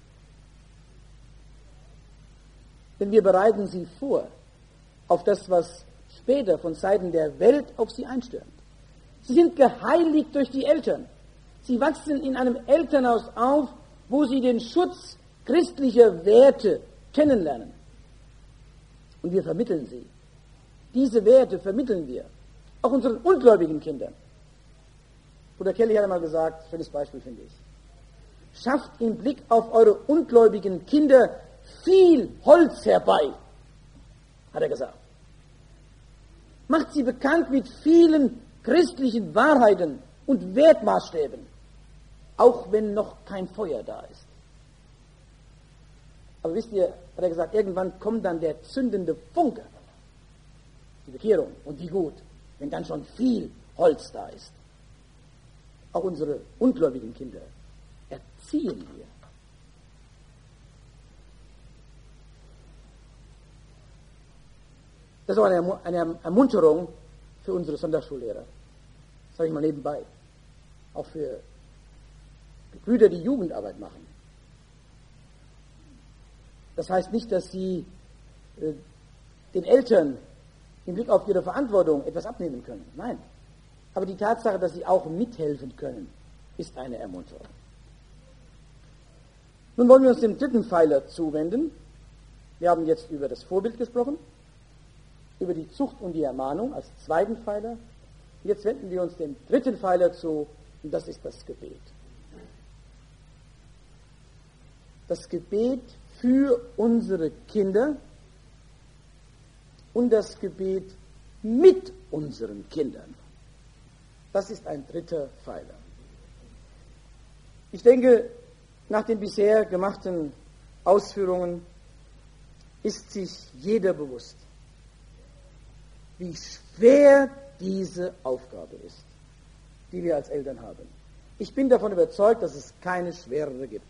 Denn wir bereiten sie vor auf das, was später von Seiten der Welt auf sie einstürmt. Sie sind geheiligt durch die Eltern. Sie wachsen in einem Elternhaus auf, wo sie den Schutz christlicher Werte kennenlernen. Und wir vermitteln sie. Diese Werte vermitteln wir. Auch unseren ungläubigen Kindern. Bruder Kelly hat einmal gesagt, schönes Beispiel finde ich. Schafft im Blick auf eure ungläubigen Kinder viel Holz herbei, hat er gesagt. Macht sie bekannt mit vielen christlichen Wahrheiten und Wertmaßstäben, auch wenn noch kein Feuer da ist. Aber wisst ihr, hat er gesagt, irgendwann kommt dann der zündende Funke, die Bekehrung. Und wie gut, wenn dann schon viel Holz da ist. Auch unsere ungläubigen Kinder erziehen wir. Das ist auch eine Ermunterung für unsere Sonntagsschullehrer. Das sage ich mal nebenbei. Auch für Brüder, die Jugendarbeit machen. Das heißt nicht, dass sie den Eltern im Blick auf ihre Verantwortung etwas abnehmen können. Nein. Aber die Tatsache, dass sie auch mithelfen können, ist eine Ermunterung. Nun wollen wir uns dem dritten Pfeiler zuwenden. Wir haben jetzt über das Vorbild gesprochen, über die Zucht und die Ermahnung als zweiten Pfeiler. Jetzt wenden wir uns dem dritten Pfeiler zu, und das ist das Gebet. das Gebet für unsere Kinder und das Gebet mit unseren Kindern. Das ist ein dritter Pfeiler. Ich denke, nach den bisher gemachten Ausführungen ist sich jeder bewusst, wie schwer diese Aufgabe ist, die wir als Eltern haben. Ich bin davon überzeugt, dass es keine schwerere gibt.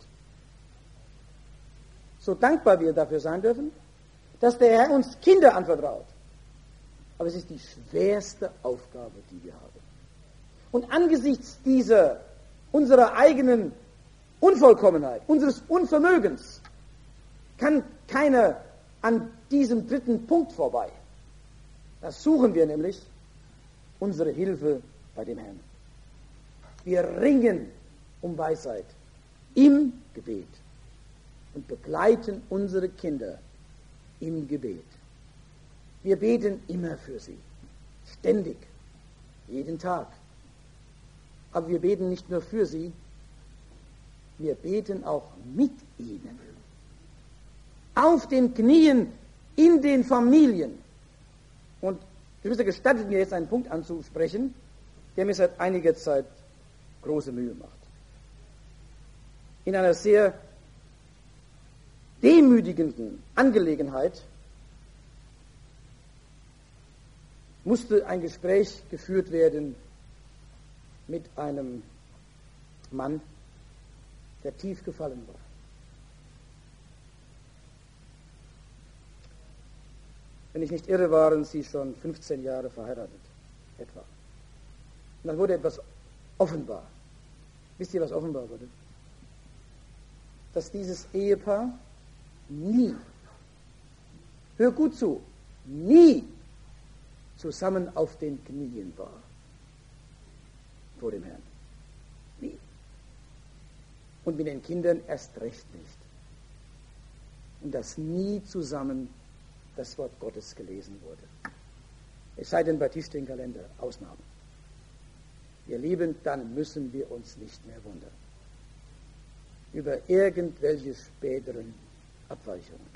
So dankbar wir dafür sein dürfen, dass der Herr uns Kinder anvertraut. Aber es ist die schwerste Aufgabe, die wir haben. Und angesichts dieser, unserer eigenen Unvollkommenheit, unseres Unvermögens, kann keiner an diesem dritten Punkt vorbei. Da suchen wir nämlich unsere Hilfe bei dem Herrn. Wir ringen um Weisheit im Gebet und begleiten unsere Kinder im Gebet. Wir beten immer für sie, ständig, jeden Tag. Aber wir beten nicht nur für sie, wir beten auch mit ihnen. Auf den Knien, in den Familien. Und Geschwister, gestattet mir jetzt einen Punkt anzusprechen, der mir seit einiger Zeit große Mühe macht. In einer sehr demütigenden Angelegenheit musste ein Gespräch geführt werden mit einem Mann, der tief gefallen war. Wenn ich nicht irre, waren sie schon 15 Jahre verheiratet, etwa. Und dann wurde etwas offenbar. Wisst ihr, was offenbar wurde? Dass dieses Ehepaar nie, hör gut zu, nie zusammen auf den Knien war vor dem Herrn. Nie. Und mit den Kindern erst recht nicht. Und dass nie zusammen das Wort Gottes gelesen wurde. Es sei denn bei Tischtenkalender, Ausnahmen. Ihr Lieben, dann müssen wir uns nicht mehr wundern über irgendwelche späteren Abweichungen.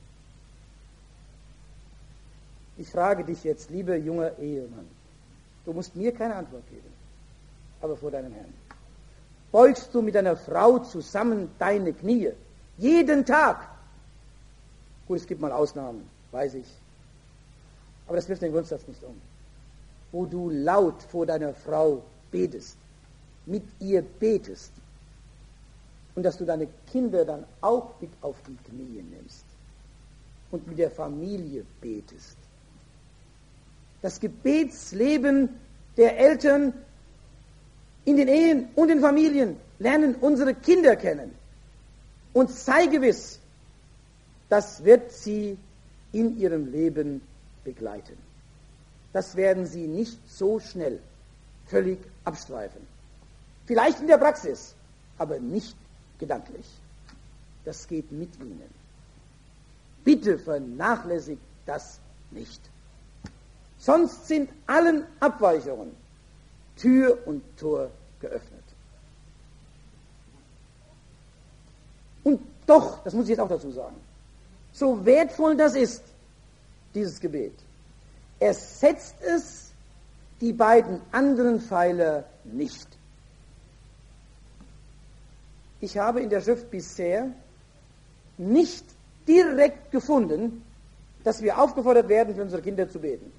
Ich frage dich jetzt, lieber junger Ehemann, du musst mir keine Antwort geben, aber vor deinem Herrn. Beugst du mit deiner Frau zusammen deine Knie, jeden Tag? Gut, es gibt mal Ausnahmen, weiß ich, aber das wirft den Grundsatz nicht um. Wo du laut vor deiner Frau betest, mit ihr betest und dass du deine Kinder dann auch mit auf die Knie nimmst und mit der Familie betest. Das Gebetsleben der Eltern in den Ehen und den Familien lernen unsere Kinder kennen. Und sei gewiss, das wird sie in ihrem Leben begleiten. Das werden sie nicht so schnell völlig abstreifen. Vielleicht in der Praxis, aber nicht gedanklich. Das geht mit ihnen. Bitte vernachlässigt das nicht. Sonst sind allen Abweichungen Tür und Tor geöffnet. Und doch, das muss ich jetzt auch dazu sagen, so wertvoll das ist, dieses Gebet, ersetzt es die beiden anderen Pfeiler nicht. Ich habe in der Schrift bisher nicht direkt gefunden, dass wir aufgefordert werden, für unsere Kinder zu beten.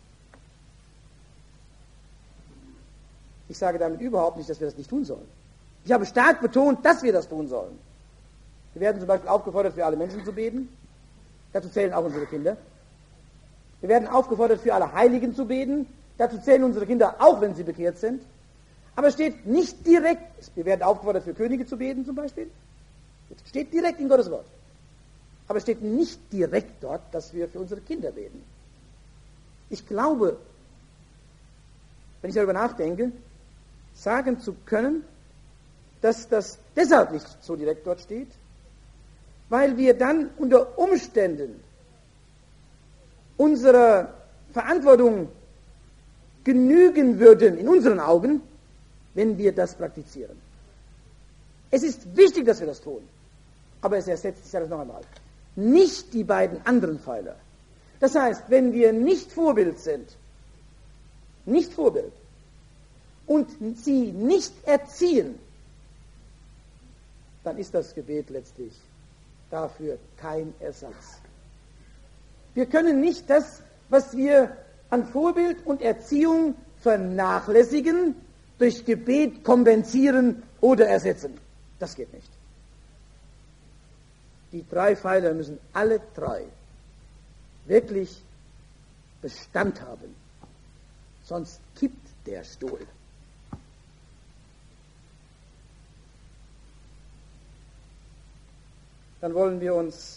Ich sage damit überhaupt nicht, dass wir das nicht tun sollen. Ich habe stark betont, dass wir das tun sollen. Wir werden zum Beispiel aufgefordert, für alle Menschen zu beten. Dazu zählen auch unsere Kinder. Wir werden aufgefordert, für alle Heiligen zu beten. Dazu zählen unsere Kinder auch, wenn sie bekehrt sind. Aber es steht nicht direkt, wir werden aufgefordert, für Könige zu beten zum Beispiel. Es steht direkt in Gottes Wort. Aber es steht nicht direkt dort, dass wir für unsere Kinder beten. Ich glaube, wenn ich darüber nachdenke, sagen zu können, dass das deshalb nicht so direkt dort steht, weil wir dann unter Umständen unserer Verantwortung genügen würden, in unseren Augen, wenn wir das praktizieren. Es ist wichtig, dass wir das tun. Aber es ersetzt, ich sage es noch einmal, nicht die beiden anderen Pfeiler. Das heißt, wenn wir nicht Vorbild sind, nicht Vorbild, und sie nicht erziehen, dann ist das Gebet letztlich dafür kein Ersatz. Wir können nicht das, was wir an Vorbild und Erziehung vernachlässigen, durch Gebet kompensieren oder ersetzen. Das geht nicht. Die 3 Pfeiler müssen alle 3 wirklich Bestand haben. Sonst kippt der Stuhl. Dann wollen wir uns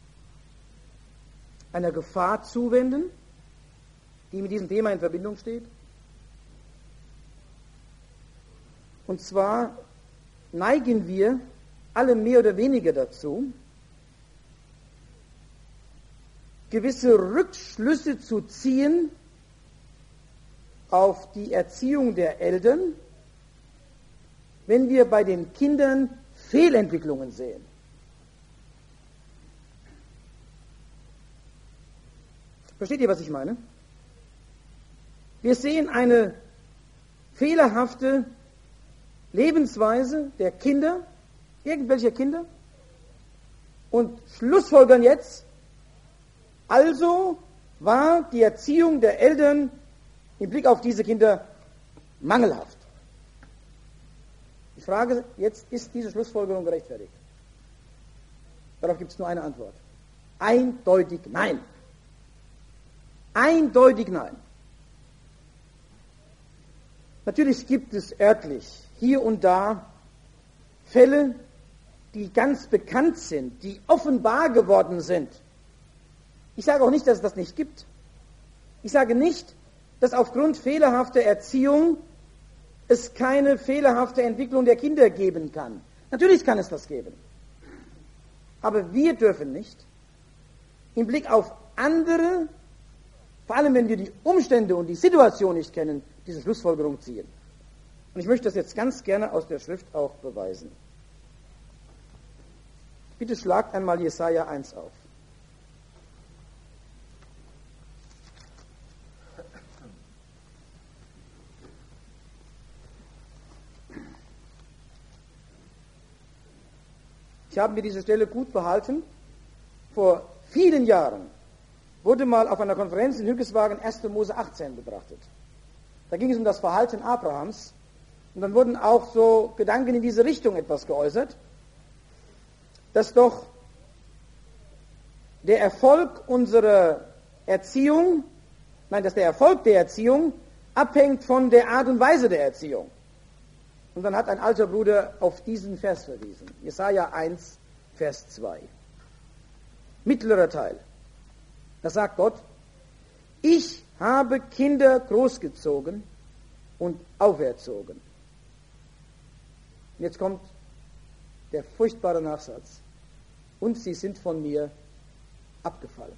einer Gefahr zuwenden, die mit diesem Thema in Verbindung steht. Und zwar neigen wir alle mehr oder weniger dazu, gewisse Rückschlüsse zu ziehen auf die Erziehung der Eltern, wenn wir bei den Kindern Fehlentwicklungen sehen. Versteht ihr, was ich meine? Wir sehen eine fehlerhafte Lebensweise der Kinder, irgendwelcher Kinder, und schlussfolgern jetzt, also war die Erziehung der Eltern im Blick auf diese Kinder mangelhaft. Ich frage jetzt, ist diese Schlussfolgerung gerechtfertigt? Darauf gibt es nur eine Antwort. Eindeutig nein. Eindeutig nein. Natürlich gibt es örtlich hier und da Fälle, die ganz bekannt sind, die offenbar geworden sind. Ich sage auch nicht, dass es das nicht gibt. Ich sage nicht, dass aufgrund fehlerhafter Erziehung es keine fehlerhafte Entwicklung der Kinder geben kann. Natürlich kann es das geben. Aber wir dürfen nicht im Blick auf andere, vor allem wenn wir die Umstände und die Situation nicht kennen, diese Schlussfolgerung ziehen. Und ich möchte das jetzt ganz gerne aus der Schrift auch beweisen. Bitte schlagt einmal Jesaja 1 auf. Ich habe mir diese Stelle gut behalten. Vor vielen Jahren wurde mal auf einer Konferenz in Hüggeswagen 1. Mose 18 betrachtet. Da ging es um das Verhalten Abrahams. Und dann wurden auch so Gedanken in diese Richtung etwas geäußert, dass doch der Erfolg unserer Erziehung, dass der Erfolg der Erziehung abhängt von der Art und Weise der Erziehung. Und dann hat ein alter Bruder auf diesen Vers verwiesen. Jesaja 1, Vers 2. Mittlerer Teil. Da sagt Gott, ich habe Kinder großgezogen und auferzogen. Und jetzt kommt der furchtbare Nachsatz. Und sie sind von mir abgefallen.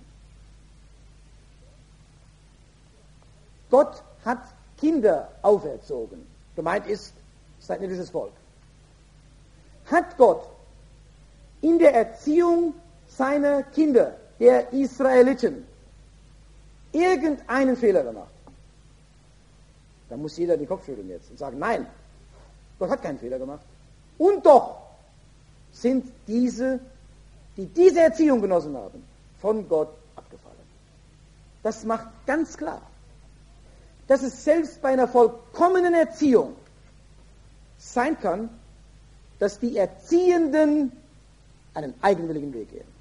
Gott hat Kinder auferzogen. Gemeint ist sein irdisches Volk. Hat Gott in der Erziehung seiner Kinder, der Israeliten, irgendeinen Fehler gemacht? Da muss jeder den Kopf schütteln jetzt und sagen, nein, Gott hat keinen Fehler gemacht. Und doch sind diese, die diese Erziehung genossen haben, von Gott abgefallen. Das macht ganz klar, dass es selbst bei einer vollkommenen Erziehung sein kann, dass die Erziehenden einen eigenwilligen Weg gehen.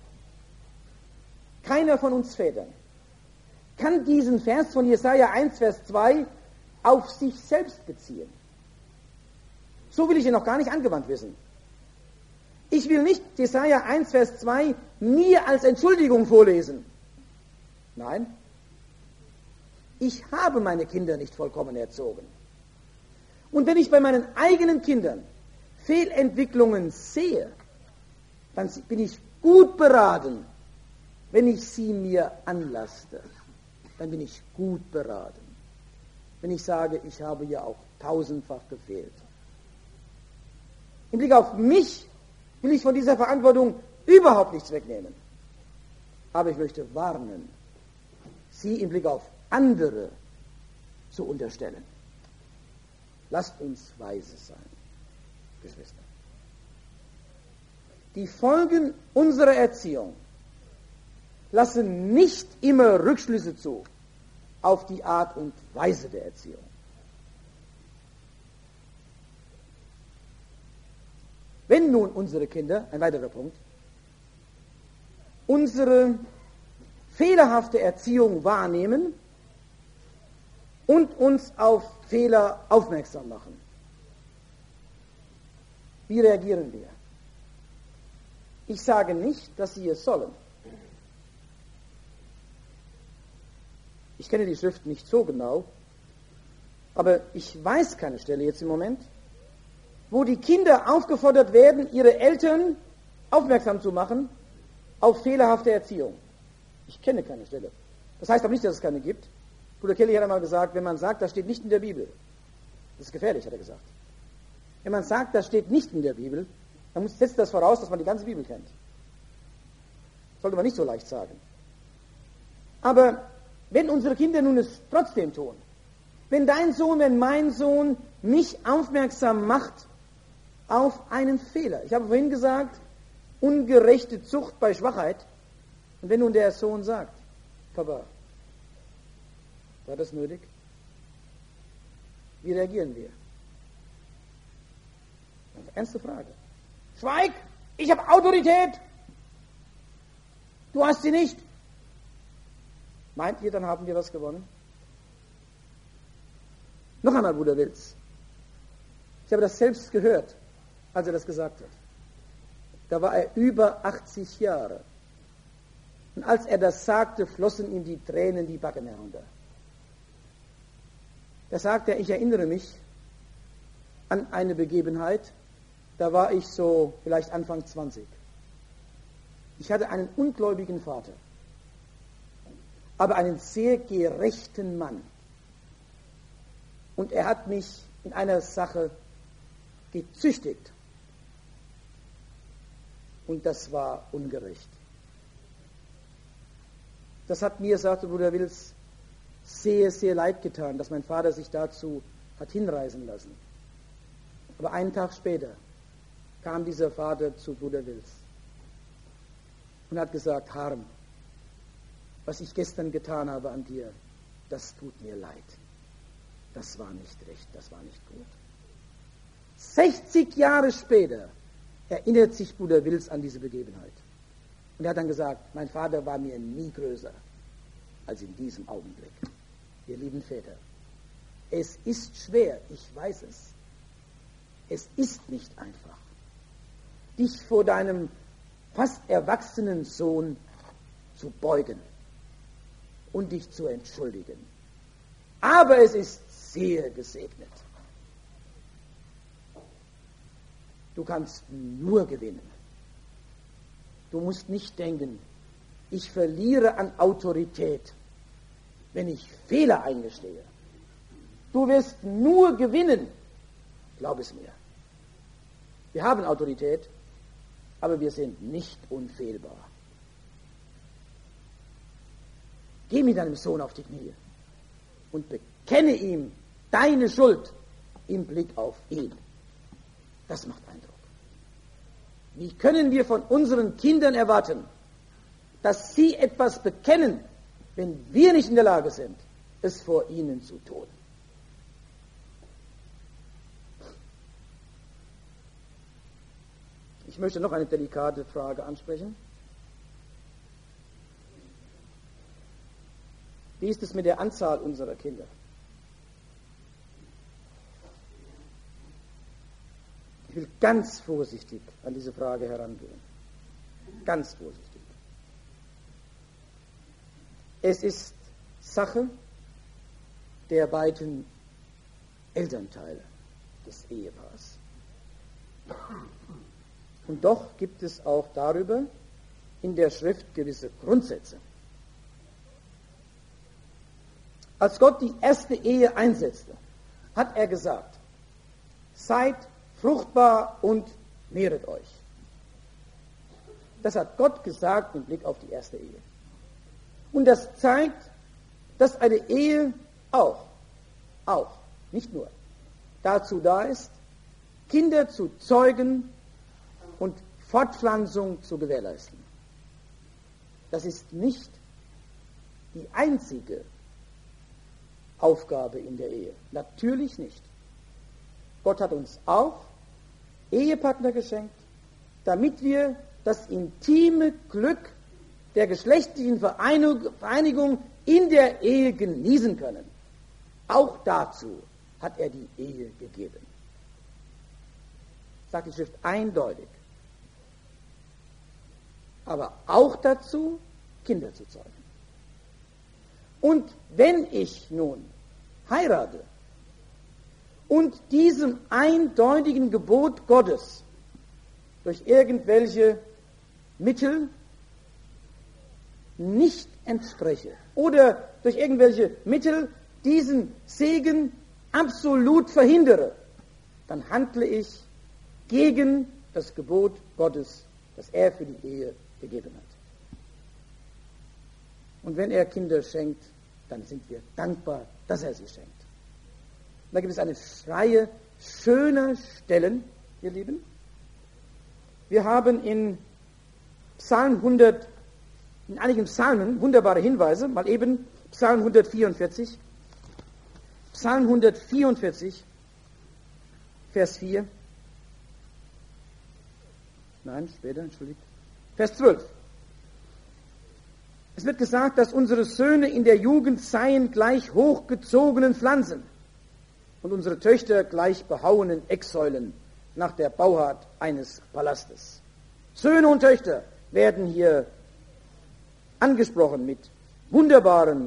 Keiner von uns Vätern kann diesen Vers von Jesaja 1, Vers 2 auf sich selbst beziehen. So will ich ihn noch gar nicht angewandt wissen. Ich will nicht Jesaja 1, Vers 2 mir als Entschuldigung vorlesen. Nein, ich habe meine Kinder nicht vollkommen erzogen. Und wenn ich bei meinen eigenen Kindern Fehlentwicklungen sehe, dann bin ich gut beraten, wenn ich sie mir anlaste. Dann bin ich gut beraten. Wenn ich sage, ich habe ja auch tausendfach gefehlt. Im Blick auf mich will ich von dieser Verantwortung überhaupt nichts wegnehmen. Aber ich möchte warnen, sie im Blick auf andere zu unterstellen. Lasst uns weise sein, Geschwister. Die Folgen unserer Erziehung lassen nicht immer Rückschlüsse zu auf die Art und Weise der Erziehung. Wenn nun unsere Kinder, ein weiterer Punkt, unsere fehlerhafte Erziehung wahrnehmen und uns auf Fehler aufmerksam machen, wie reagieren wir? Ich sage nicht, dass sie es sollen. Ich kenne die Schrift nicht so genau, aber ich weiß keine Stelle jetzt im Moment, wo die Kinder aufgefordert werden, ihre Eltern aufmerksam zu machen auf fehlerhafte Erziehung. Ich kenne keine Stelle. Das heißt aber nicht, dass es keine gibt. Bruder Kelly hat einmal gesagt, wenn man sagt, das steht nicht in der Bibel, das ist gefährlich, hat er gesagt. Wenn man sagt, das steht nicht in der Bibel, dann setzt das voraus, dass man die ganze Bibel kennt. Sollte man nicht so leicht sagen. Aber wenn unsere Kinder nun es trotzdem tun, wenn dein Sohn, wenn mein Sohn mich aufmerksam macht auf einen Fehler. Ich habe vorhin gesagt, ungerechte Zucht bei Schwachheit. Und wenn nun der Sohn sagt, Papa, war das nötig? Wie reagieren wir? Eine ernste Frage. Schweig! Ich habe Autorität! Du hast sie nicht! Meint ihr, dann haben wir was gewonnen? Noch einmal, Bruder Wills. Ich habe das selbst gehört, als er das gesagt hat. Da war er über 80 Jahre. Und als er das sagte, flossen ihm die Tränen die Backen herunter. Da sagte er, ich erinnere mich an eine Begebenheit, da war ich so vielleicht Anfang 20. Ich hatte einen ungläubigen Vater, aber einen sehr gerechten Mann. Und er hat mich in einer Sache gezüchtigt. Und das war ungerecht. Das hat mir, sagte Bruder Wills, sehr, sehr leid getan, dass mein Vater sich dazu hat hinreißen lassen. Aber einen Tag später kam dieser Vater zu Bruder Wills und hat gesagt, Harm, was ich gestern getan habe an dir, das tut mir leid. Das war nicht recht, das war nicht gut. 60 Jahre später erinnert sich Bruder Wills an diese Begebenheit. Und er hat dann gesagt, mein Vater war mir nie größer als in diesem Augenblick. Ihr lieben Väter, es ist schwer, ich weiß es. Es ist nicht einfach, dich vor deinem fast erwachsenen Sohn zu beugen und dich zu entschuldigen. Aber es ist sehr gesegnet. Du kannst nur gewinnen. Du musst nicht denken, ich verliere an Autorität, wenn ich Fehler eingestehe. Du wirst nur gewinnen, glaub es mir. Wir haben Autorität, aber wir sind nicht unfehlbar. Geh mit deinem Sohn auf die Knie und bekenne ihm deine Schuld im Blick auf ihn. Das macht Eindruck. Wie können wir von unseren Kindern erwarten, dass sie etwas bekennen, wenn wir nicht in der Lage sind, es vor ihnen zu tun? Ich möchte noch eine delikate Frage ansprechen. Wie ist es mit der Anzahl unserer Kinder? Ich will ganz vorsichtig an diese Frage herangehen. Ganz vorsichtig. Es ist Sache der beiden Elternteile des Ehepaars. Und doch gibt es auch darüber in der Schrift gewisse Grundsätze. Als Gott die erste Ehe einsetzte, hat er gesagt, seid fruchtbar und mehret euch. Das hat Gott gesagt im Blick auf die erste Ehe. Und das zeigt, dass eine Ehe auch, nicht nur, dazu da ist, Kinder zu zeugen und Fortpflanzung zu gewährleisten. Das ist nicht die einzige Aufgabe in der Ehe. Natürlich nicht. Gott hat uns auch Ehepartner geschenkt, damit wir das intime Glück der geschlechtlichen Vereinigung in der Ehe genießen können. Auch dazu hat er die Ehe gegeben. Sagt die Schrift eindeutig. Aber auch dazu, Kinder zu zeugen. Und wenn ich nun heirate und diesem eindeutigen Gebot Gottes durch irgendwelche Mittel nicht entspreche oder durch irgendwelche Mittel diesen Segen absolut verhindere, dann handle ich gegen das Gebot Gottes, das er für die Ehe gegeben hat. Und wenn er Kinder schenkt, dann sind wir dankbar, dass er sie schenkt. Und da gibt es eine Reihe schöner Stellen, ihr Lieben. Wir haben in Psalm 100, in einigen Psalmen wunderbare Hinweise, mal eben Psalm 144. Psalm 144, Vers 4. Nein, später, entschuldigt. Vers 12. Es wird gesagt, dass unsere Söhne in der Jugend seien gleich hochgezogenen Pflanzen und unsere Töchter gleich behauenen Ecksäulen nach der Bauart eines Palastes. Söhne und Töchter werden hier angesprochen mit wunderbaren,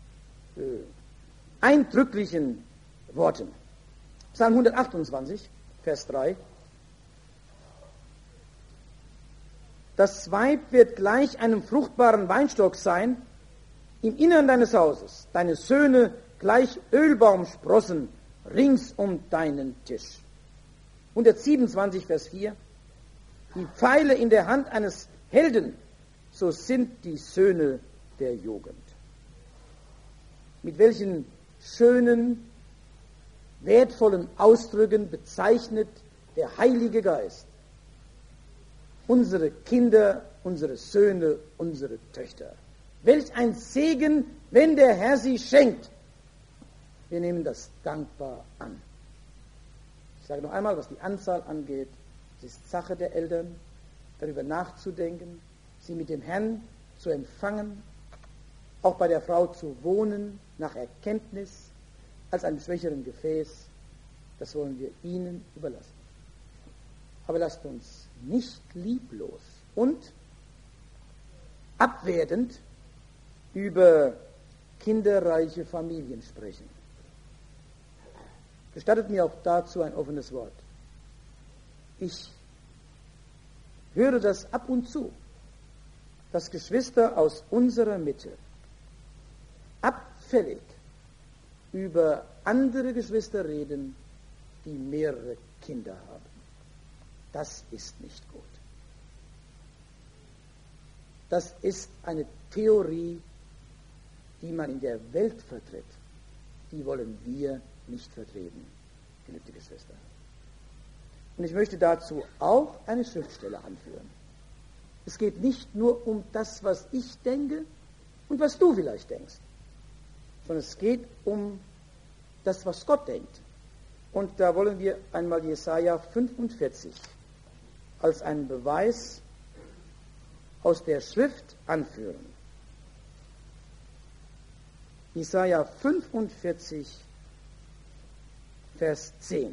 eindrücklichen Worten. Psalm 128, Vers 3. Das Weib wird gleich einem fruchtbaren Weinstock sein im Innern deines Hauses, deine Söhne gleich Ölbaumsprossen rings um deinen Tisch. 127, Vers 4. Die Pfeile in der Hand eines Helden, so sind die Söhne der Jugend. Mit welchen schönen, wertvollen Ausdrücken bezeichnet der Heilige Geist unsere Kinder, unsere Söhne, unsere Töchter. Welch ein Segen, wenn der Herr sie schenkt. Wir nehmen das dankbar an. Ich sage noch einmal, was die Anzahl angeht, es ist Sache der Eltern, darüber nachzudenken, sie mit dem Herrn zu empfangen, auch bei der Frau zu wohnen, nach Erkenntnis, als einem schwächeren Gefäß. Das wollen wir ihnen überlassen. Aber lasst uns nicht lieblos und abwertend über kinderreiche Familien sprechen. Gestattet mir auch dazu ein offenes Wort. Ich höre das ab und zu, dass Geschwister aus unserer Mitte abfällig über andere Geschwister reden, die mehrere Kinder haben. Das ist nicht gut. Das ist eine Theorie, die man in der Welt vertritt. Die wollen wir nicht vertreten, geliebte Geschwister. Und ich möchte dazu auch eine Schriftstelle anführen. Es geht nicht nur um das, was ich denke und was du vielleicht denkst, sondern es geht um das, was Gott denkt. Und da wollen wir einmal Jesaja 45 als einen Beweis aus der Schrift anführen. Jesaja 45, Vers 10.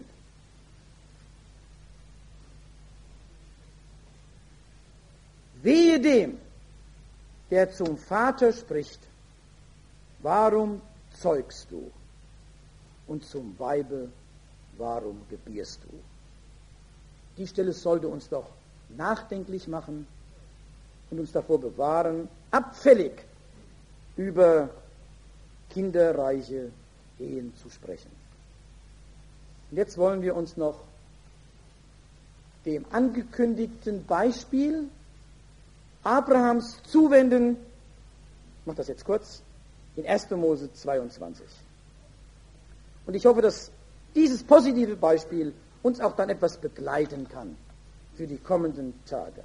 Wehe dem, der zum Vater spricht, warum zeugst du? Und zum Weibe, warum gebierst du? Die Stelle sollte uns doch nachdenklich machen und uns davor bewahren, abfällig über kinderreiche Ehen zu sprechen. Und jetzt wollen wir uns noch dem angekündigten Beispiel Abrahams Zuwenden, ich mache das jetzt kurz, in 1. Mose 22. Und ich hoffe, dass dieses positive Beispiel uns auch dann etwas begleiten kann für die kommenden Tage.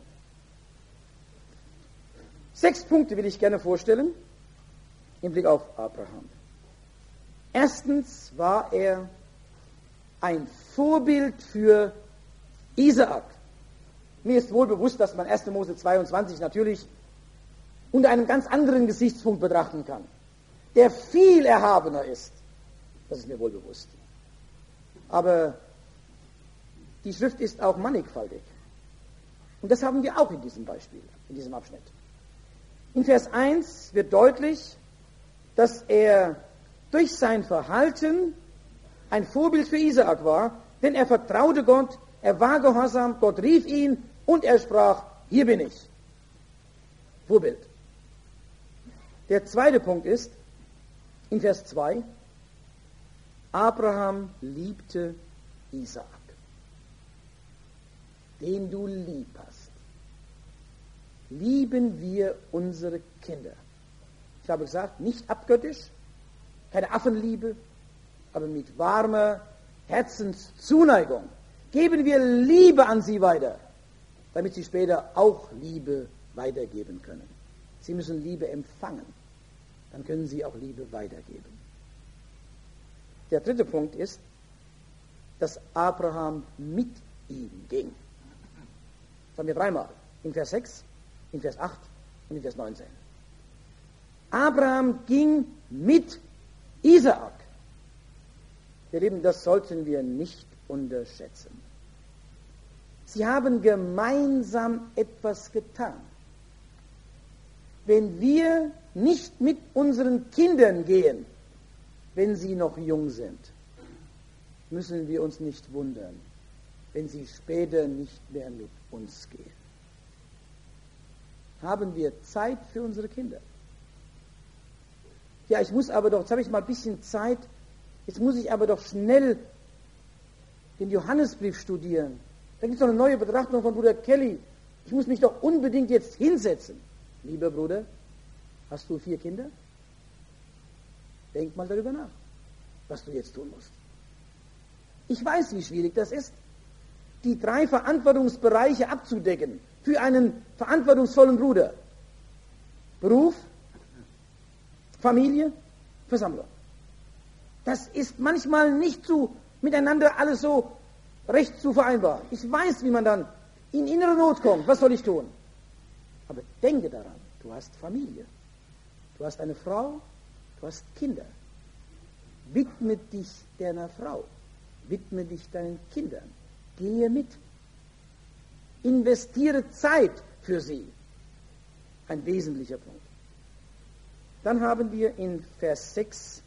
6 Punkte will ich gerne vorstellen im Blick auf Abraham. Erstens war er ein Vorbild für Isaak. Mir ist wohl bewusst, dass man 1. Mose 22 natürlich unter einem ganz anderen Gesichtspunkt betrachten kann, der viel erhabener ist. Das ist mir wohl bewusst. Aber die Schrift ist auch mannigfaltig. Und das haben wir auch in diesem Beispiel, in diesem Abschnitt. In Vers 1 wird deutlich, dass er durch sein Verhalten ein Vorbild für Isaak war, denn er vertraute Gott, er war gehorsam, Gott rief ihn und er sprach, hier bin ich. Vorbild. Der zweite Punkt ist, in Vers 2, Abraham liebte Isaak, den du lieb hast. Lieben wir unsere Kinder. Ich habe gesagt, nicht abgöttisch, keine Affenliebe, aber mit warmer Herzenszuneigung. Geben wir Liebe an sie weiter, damit sie später auch Liebe weitergeben können. Sie müssen Liebe empfangen, dann können sie auch Liebe weitergeben. Der dritte Punkt ist, dass Abraham mit ihm ging. Das haben wir 3-mal. In Vers 6, in Vers 8 und in Vers 19. Abraham ging mit Isaak. Wir Lieben, das sollten wir nicht unterschätzen. Sie haben gemeinsam etwas getan. Wenn wir nicht mit unseren Kindern gehen, wenn sie noch jung sind, müssen wir uns nicht wundern, wenn sie später nicht mehr mit uns gehen. Haben wir Zeit für unsere Kinder? Ja, ich muss aber doch, jetzt habe ich mal ein bisschen Zeit, jetzt muss ich aber doch schnell den Johannesbrief studieren. Da gibt es noch eine neue Betrachtung von Bruder Kelly. Ich muss mich doch unbedingt jetzt hinsetzen. Lieber Bruder, hast du 4 Kinder? Denk mal darüber nach, was du jetzt tun musst. Ich weiß, wie schwierig das ist, die 3 Verantwortungsbereiche abzudecken für einen verantwortungsvollen Bruder. Beruf, Familie, Versammlung. Das ist manchmal nicht so miteinander alles so recht zu vereinbaren. Ich weiß, wie man dann in innere Not kommt. Was soll ich tun? Aber denke daran, du hast Familie. Du hast eine Frau, du hast Kinder. Widme dich deiner Frau. Widme dich deinen Kindern. Gehe mit. Investiere Zeit für sie. Ein wesentlicher Punkt. Dann haben wir in Vers 6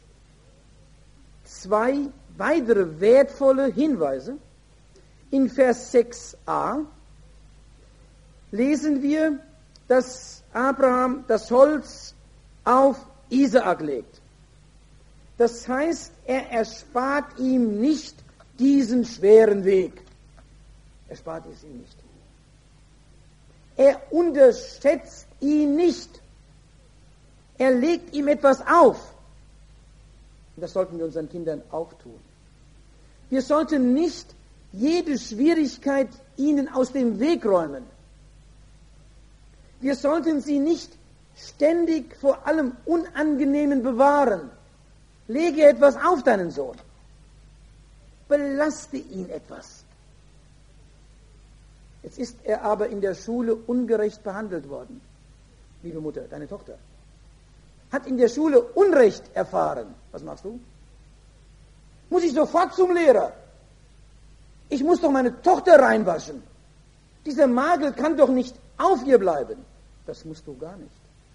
2 weitere wertvolle Hinweise. In Vers 6a lesen wir, dass Abraham das Holz auf Isaak legt. Das heißt, er erspart ihm nicht diesen schweren Weg. Er spart es ihm nicht. Er unterschätzt ihn nicht. Er legt ihm etwas auf. Und das sollten wir unseren Kindern auch tun. Wir sollten nicht jede Schwierigkeit ihnen aus dem Weg räumen. Wir sollten sie nicht ständig vor allem Unangenehmen bewahren. Lege etwas auf deinen Sohn. Belaste ihn etwas. Jetzt ist er aber in der Schule ungerecht behandelt worden. Liebe Mutter, deine Tochter hat in der Schule Unrecht erfahren. Was machst du? Muss ich sofort zum Lehrer? Ich muss doch meine Tochter reinwaschen. Dieser Makel kann doch nicht auf ihr bleiben. Das musst du gar nicht.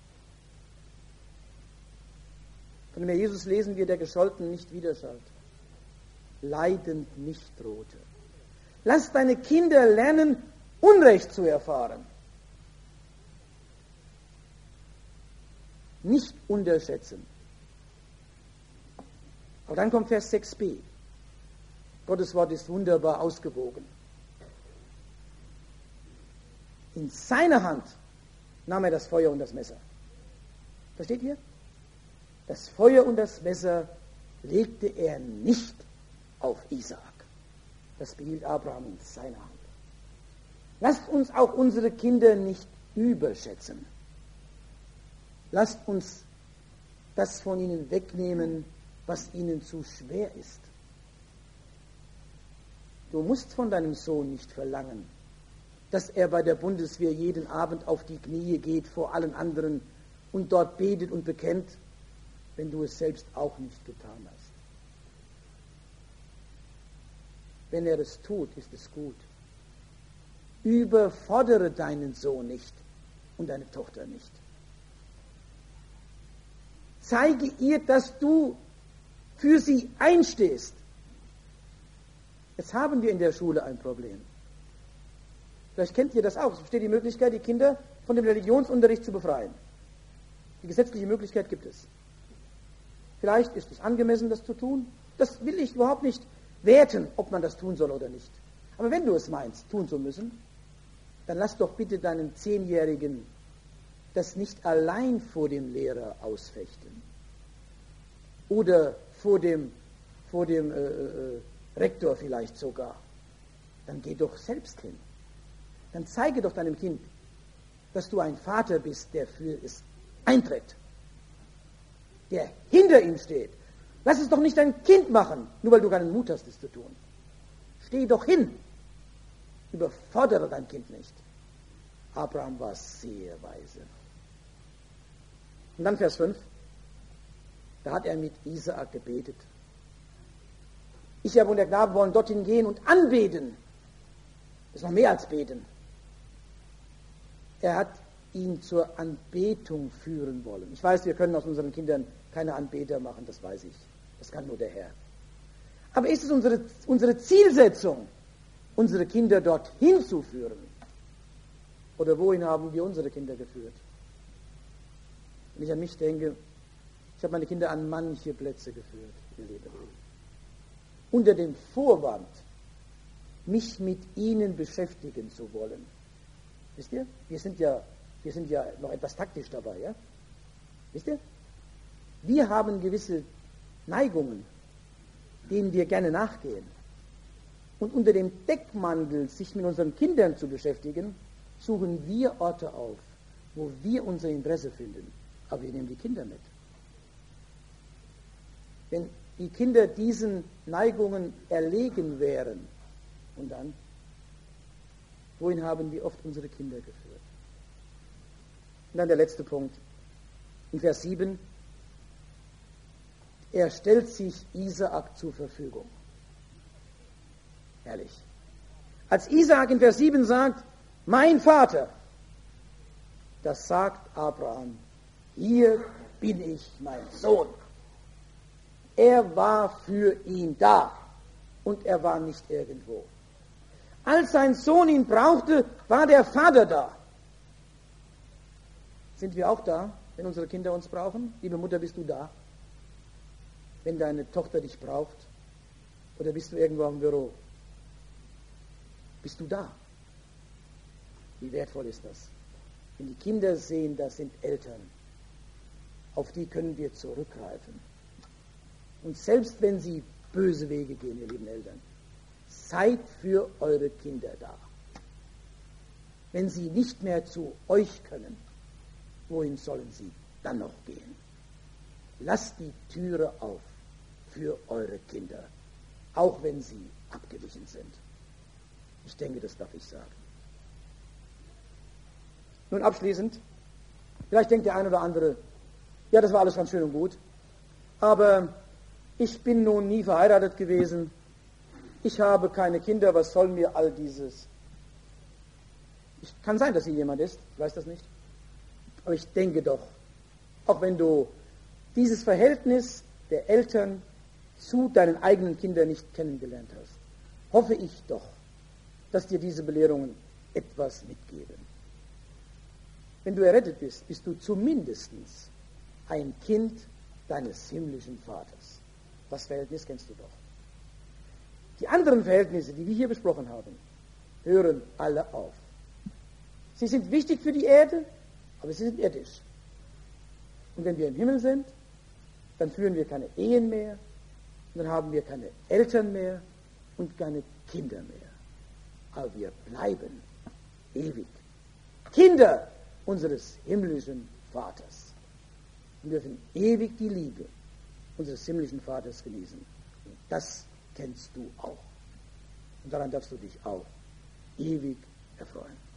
Von dem Herr Jesus lesen wir, der gescholten nicht widerschallt, leidend nicht drohte. Lass deine Kinder lernen, Unrecht zu erfahren. Nicht unterschätzen. Aber dann kommt Vers 6b. Gottes Wort ist wunderbar ausgewogen. In seiner Hand nahm er das Feuer und das Messer. Versteht ihr? Das Feuer und das Messer legte er nicht auf Isaak. Das behielt Abraham in seiner Hand. Lasst uns auch unsere Kinder nicht überschätzen. Lasst uns das von ihnen wegnehmen, was ihnen zu schwer ist. Du musst von deinem Sohn nicht verlangen, dass er bei der Bundeswehr jeden Abend auf die Knie geht vor allen anderen und dort betet und bekennt, wenn du es selbst auch nicht getan hast. Wenn er es tut, ist es gut. Überfordere deinen Sohn nicht und deine Tochter nicht. Zeige ihr, dass du für sie einstehst. Jetzt haben wir in der Schule ein Problem. Vielleicht kennt ihr das auch. Es besteht die Möglichkeit, die Kinder von dem Religionsunterricht zu befreien. Die gesetzliche Möglichkeit gibt es. Vielleicht ist es angemessen, das zu tun. Das will ich überhaupt nicht werten, ob man das tun soll oder nicht. Aber wenn du es meinst, tun zu müssen, dann lass doch bitte deinen 10-Jährigen das nicht allein vor dem Lehrer ausfechten. Oder vor dem Rektor vielleicht sogar. Dann geh doch selbst hin. Dann zeige doch deinem Kind, dass du ein Vater bist, der für es eintritt. Der hinter ihm steht. Lass es doch nicht dein Kind machen, nur weil du keinen Mut hast, es zu tun. Steh doch hin. Überfordere dein Kind nicht. Abraham war sehr weise. Und dann Vers 5. Da hat er mit Isaak gebetet. Ich aber und der Knabe wollen dorthin gehen und anbeten. Das ist noch mehr als beten. Er hat ihn zur Anbetung führen wollen. Ich weiß, wir können aus unseren Kindern keine Anbeter machen, das weiß ich. Das kann nur der Herr. Aber ist es unsere Zielsetzung, unsere Kinder dorthin zu führen? Oder wohin haben wir unsere Kinder geführt? Wenn ich an mich denke, ich habe meine Kinder an manche Plätze geführt, ihr Lieben. Unter dem Vorwand, mich mit ihnen beschäftigen zu wollen. Wisst ihr? Wir sind ja noch etwas taktisch dabei, ja? Wisst ihr? Wir haben gewisse Neigungen, denen wir gerne nachgehen. Und unter dem Deckmantel, sich mit unseren Kindern zu beschäftigen, suchen wir Orte auf, wo wir unser Interesse finden. Aber wir nehmen die Kinder mit. Wenn die Kinder diesen Neigungen erlegen wären, und dann, wohin haben wir oft unsere Kinder geführt? Und dann der letzte Punkt. In Vers 7. Er stellt sich Isaak zur Verfügung. Herrlich. Als Isaak in Vers 7 sagt, mein Vater, das sagt Abraham, hier bin ich, mein Sohn. Er war für ihn da und er war nicht irgendwo. Als sein Sohn ihn brauchte, war der Vater da. Sind wir auch da, wenn unsere Kinder uns brauchen? Liebe Mutter, bist du da? Wenn deine Tochter dich braucht? Oder bist du irgendwo im Büro? Bist du da? Wie wertvoll ist das? Wenn die Kinder sehen, das sind Eltern, auf die können wir zurückgreifen. Und selbst wenn sie böse Wege gehen, ihr lieben Eltern, seid für eure Kinder da. Wenn sie nicht mehr zu euch können, wohin sollen sie dann noch gehen? Lasst die Türe auf für eure Kinder, auch wenn sie abgewichen sind. Ich denke, das darf ich sagen. Nun abschließend, vielleicht denkt der eine oder andere, ja, das war alles ganz schön und gut, aber ich bin nun nie verheiratet gewesen, ich habe keine Kinder, was soll mir all dieses? Kann sein, dass hier jemand ist, ich weiß das nicht, aber ich denke doch, auch wenn du dieses Verhältnis der Eltern zu deinen eigenen Kindern nicht kennengelernt hast, hoffe ich doch, dass dir diese Belehrungen etwas mitgeben. Wenn du errettet bist, bist du zumindest ein Kind deines himmlischen Vaters. Das Verhältnis kennst du doch. Die anderen Verhältnisse, die wir hier besprochen haben, hören alle auf. Sie sind wichtig für die Erde, Aber sie sind irdisch. Und wenn wir im Himmel sind, dann führen wir keine Ehen mehr, und dann haben wir keine Eltern mehr und keine Kinder mehr. Aber wir bleiben ewig Kinder unseres himmlischen Vaters und dürfen ewig die Liebe unseres himmlischen Vaters genießen. Und das kennst du auch. Und daran darfst du dich auch ewig erfreuen.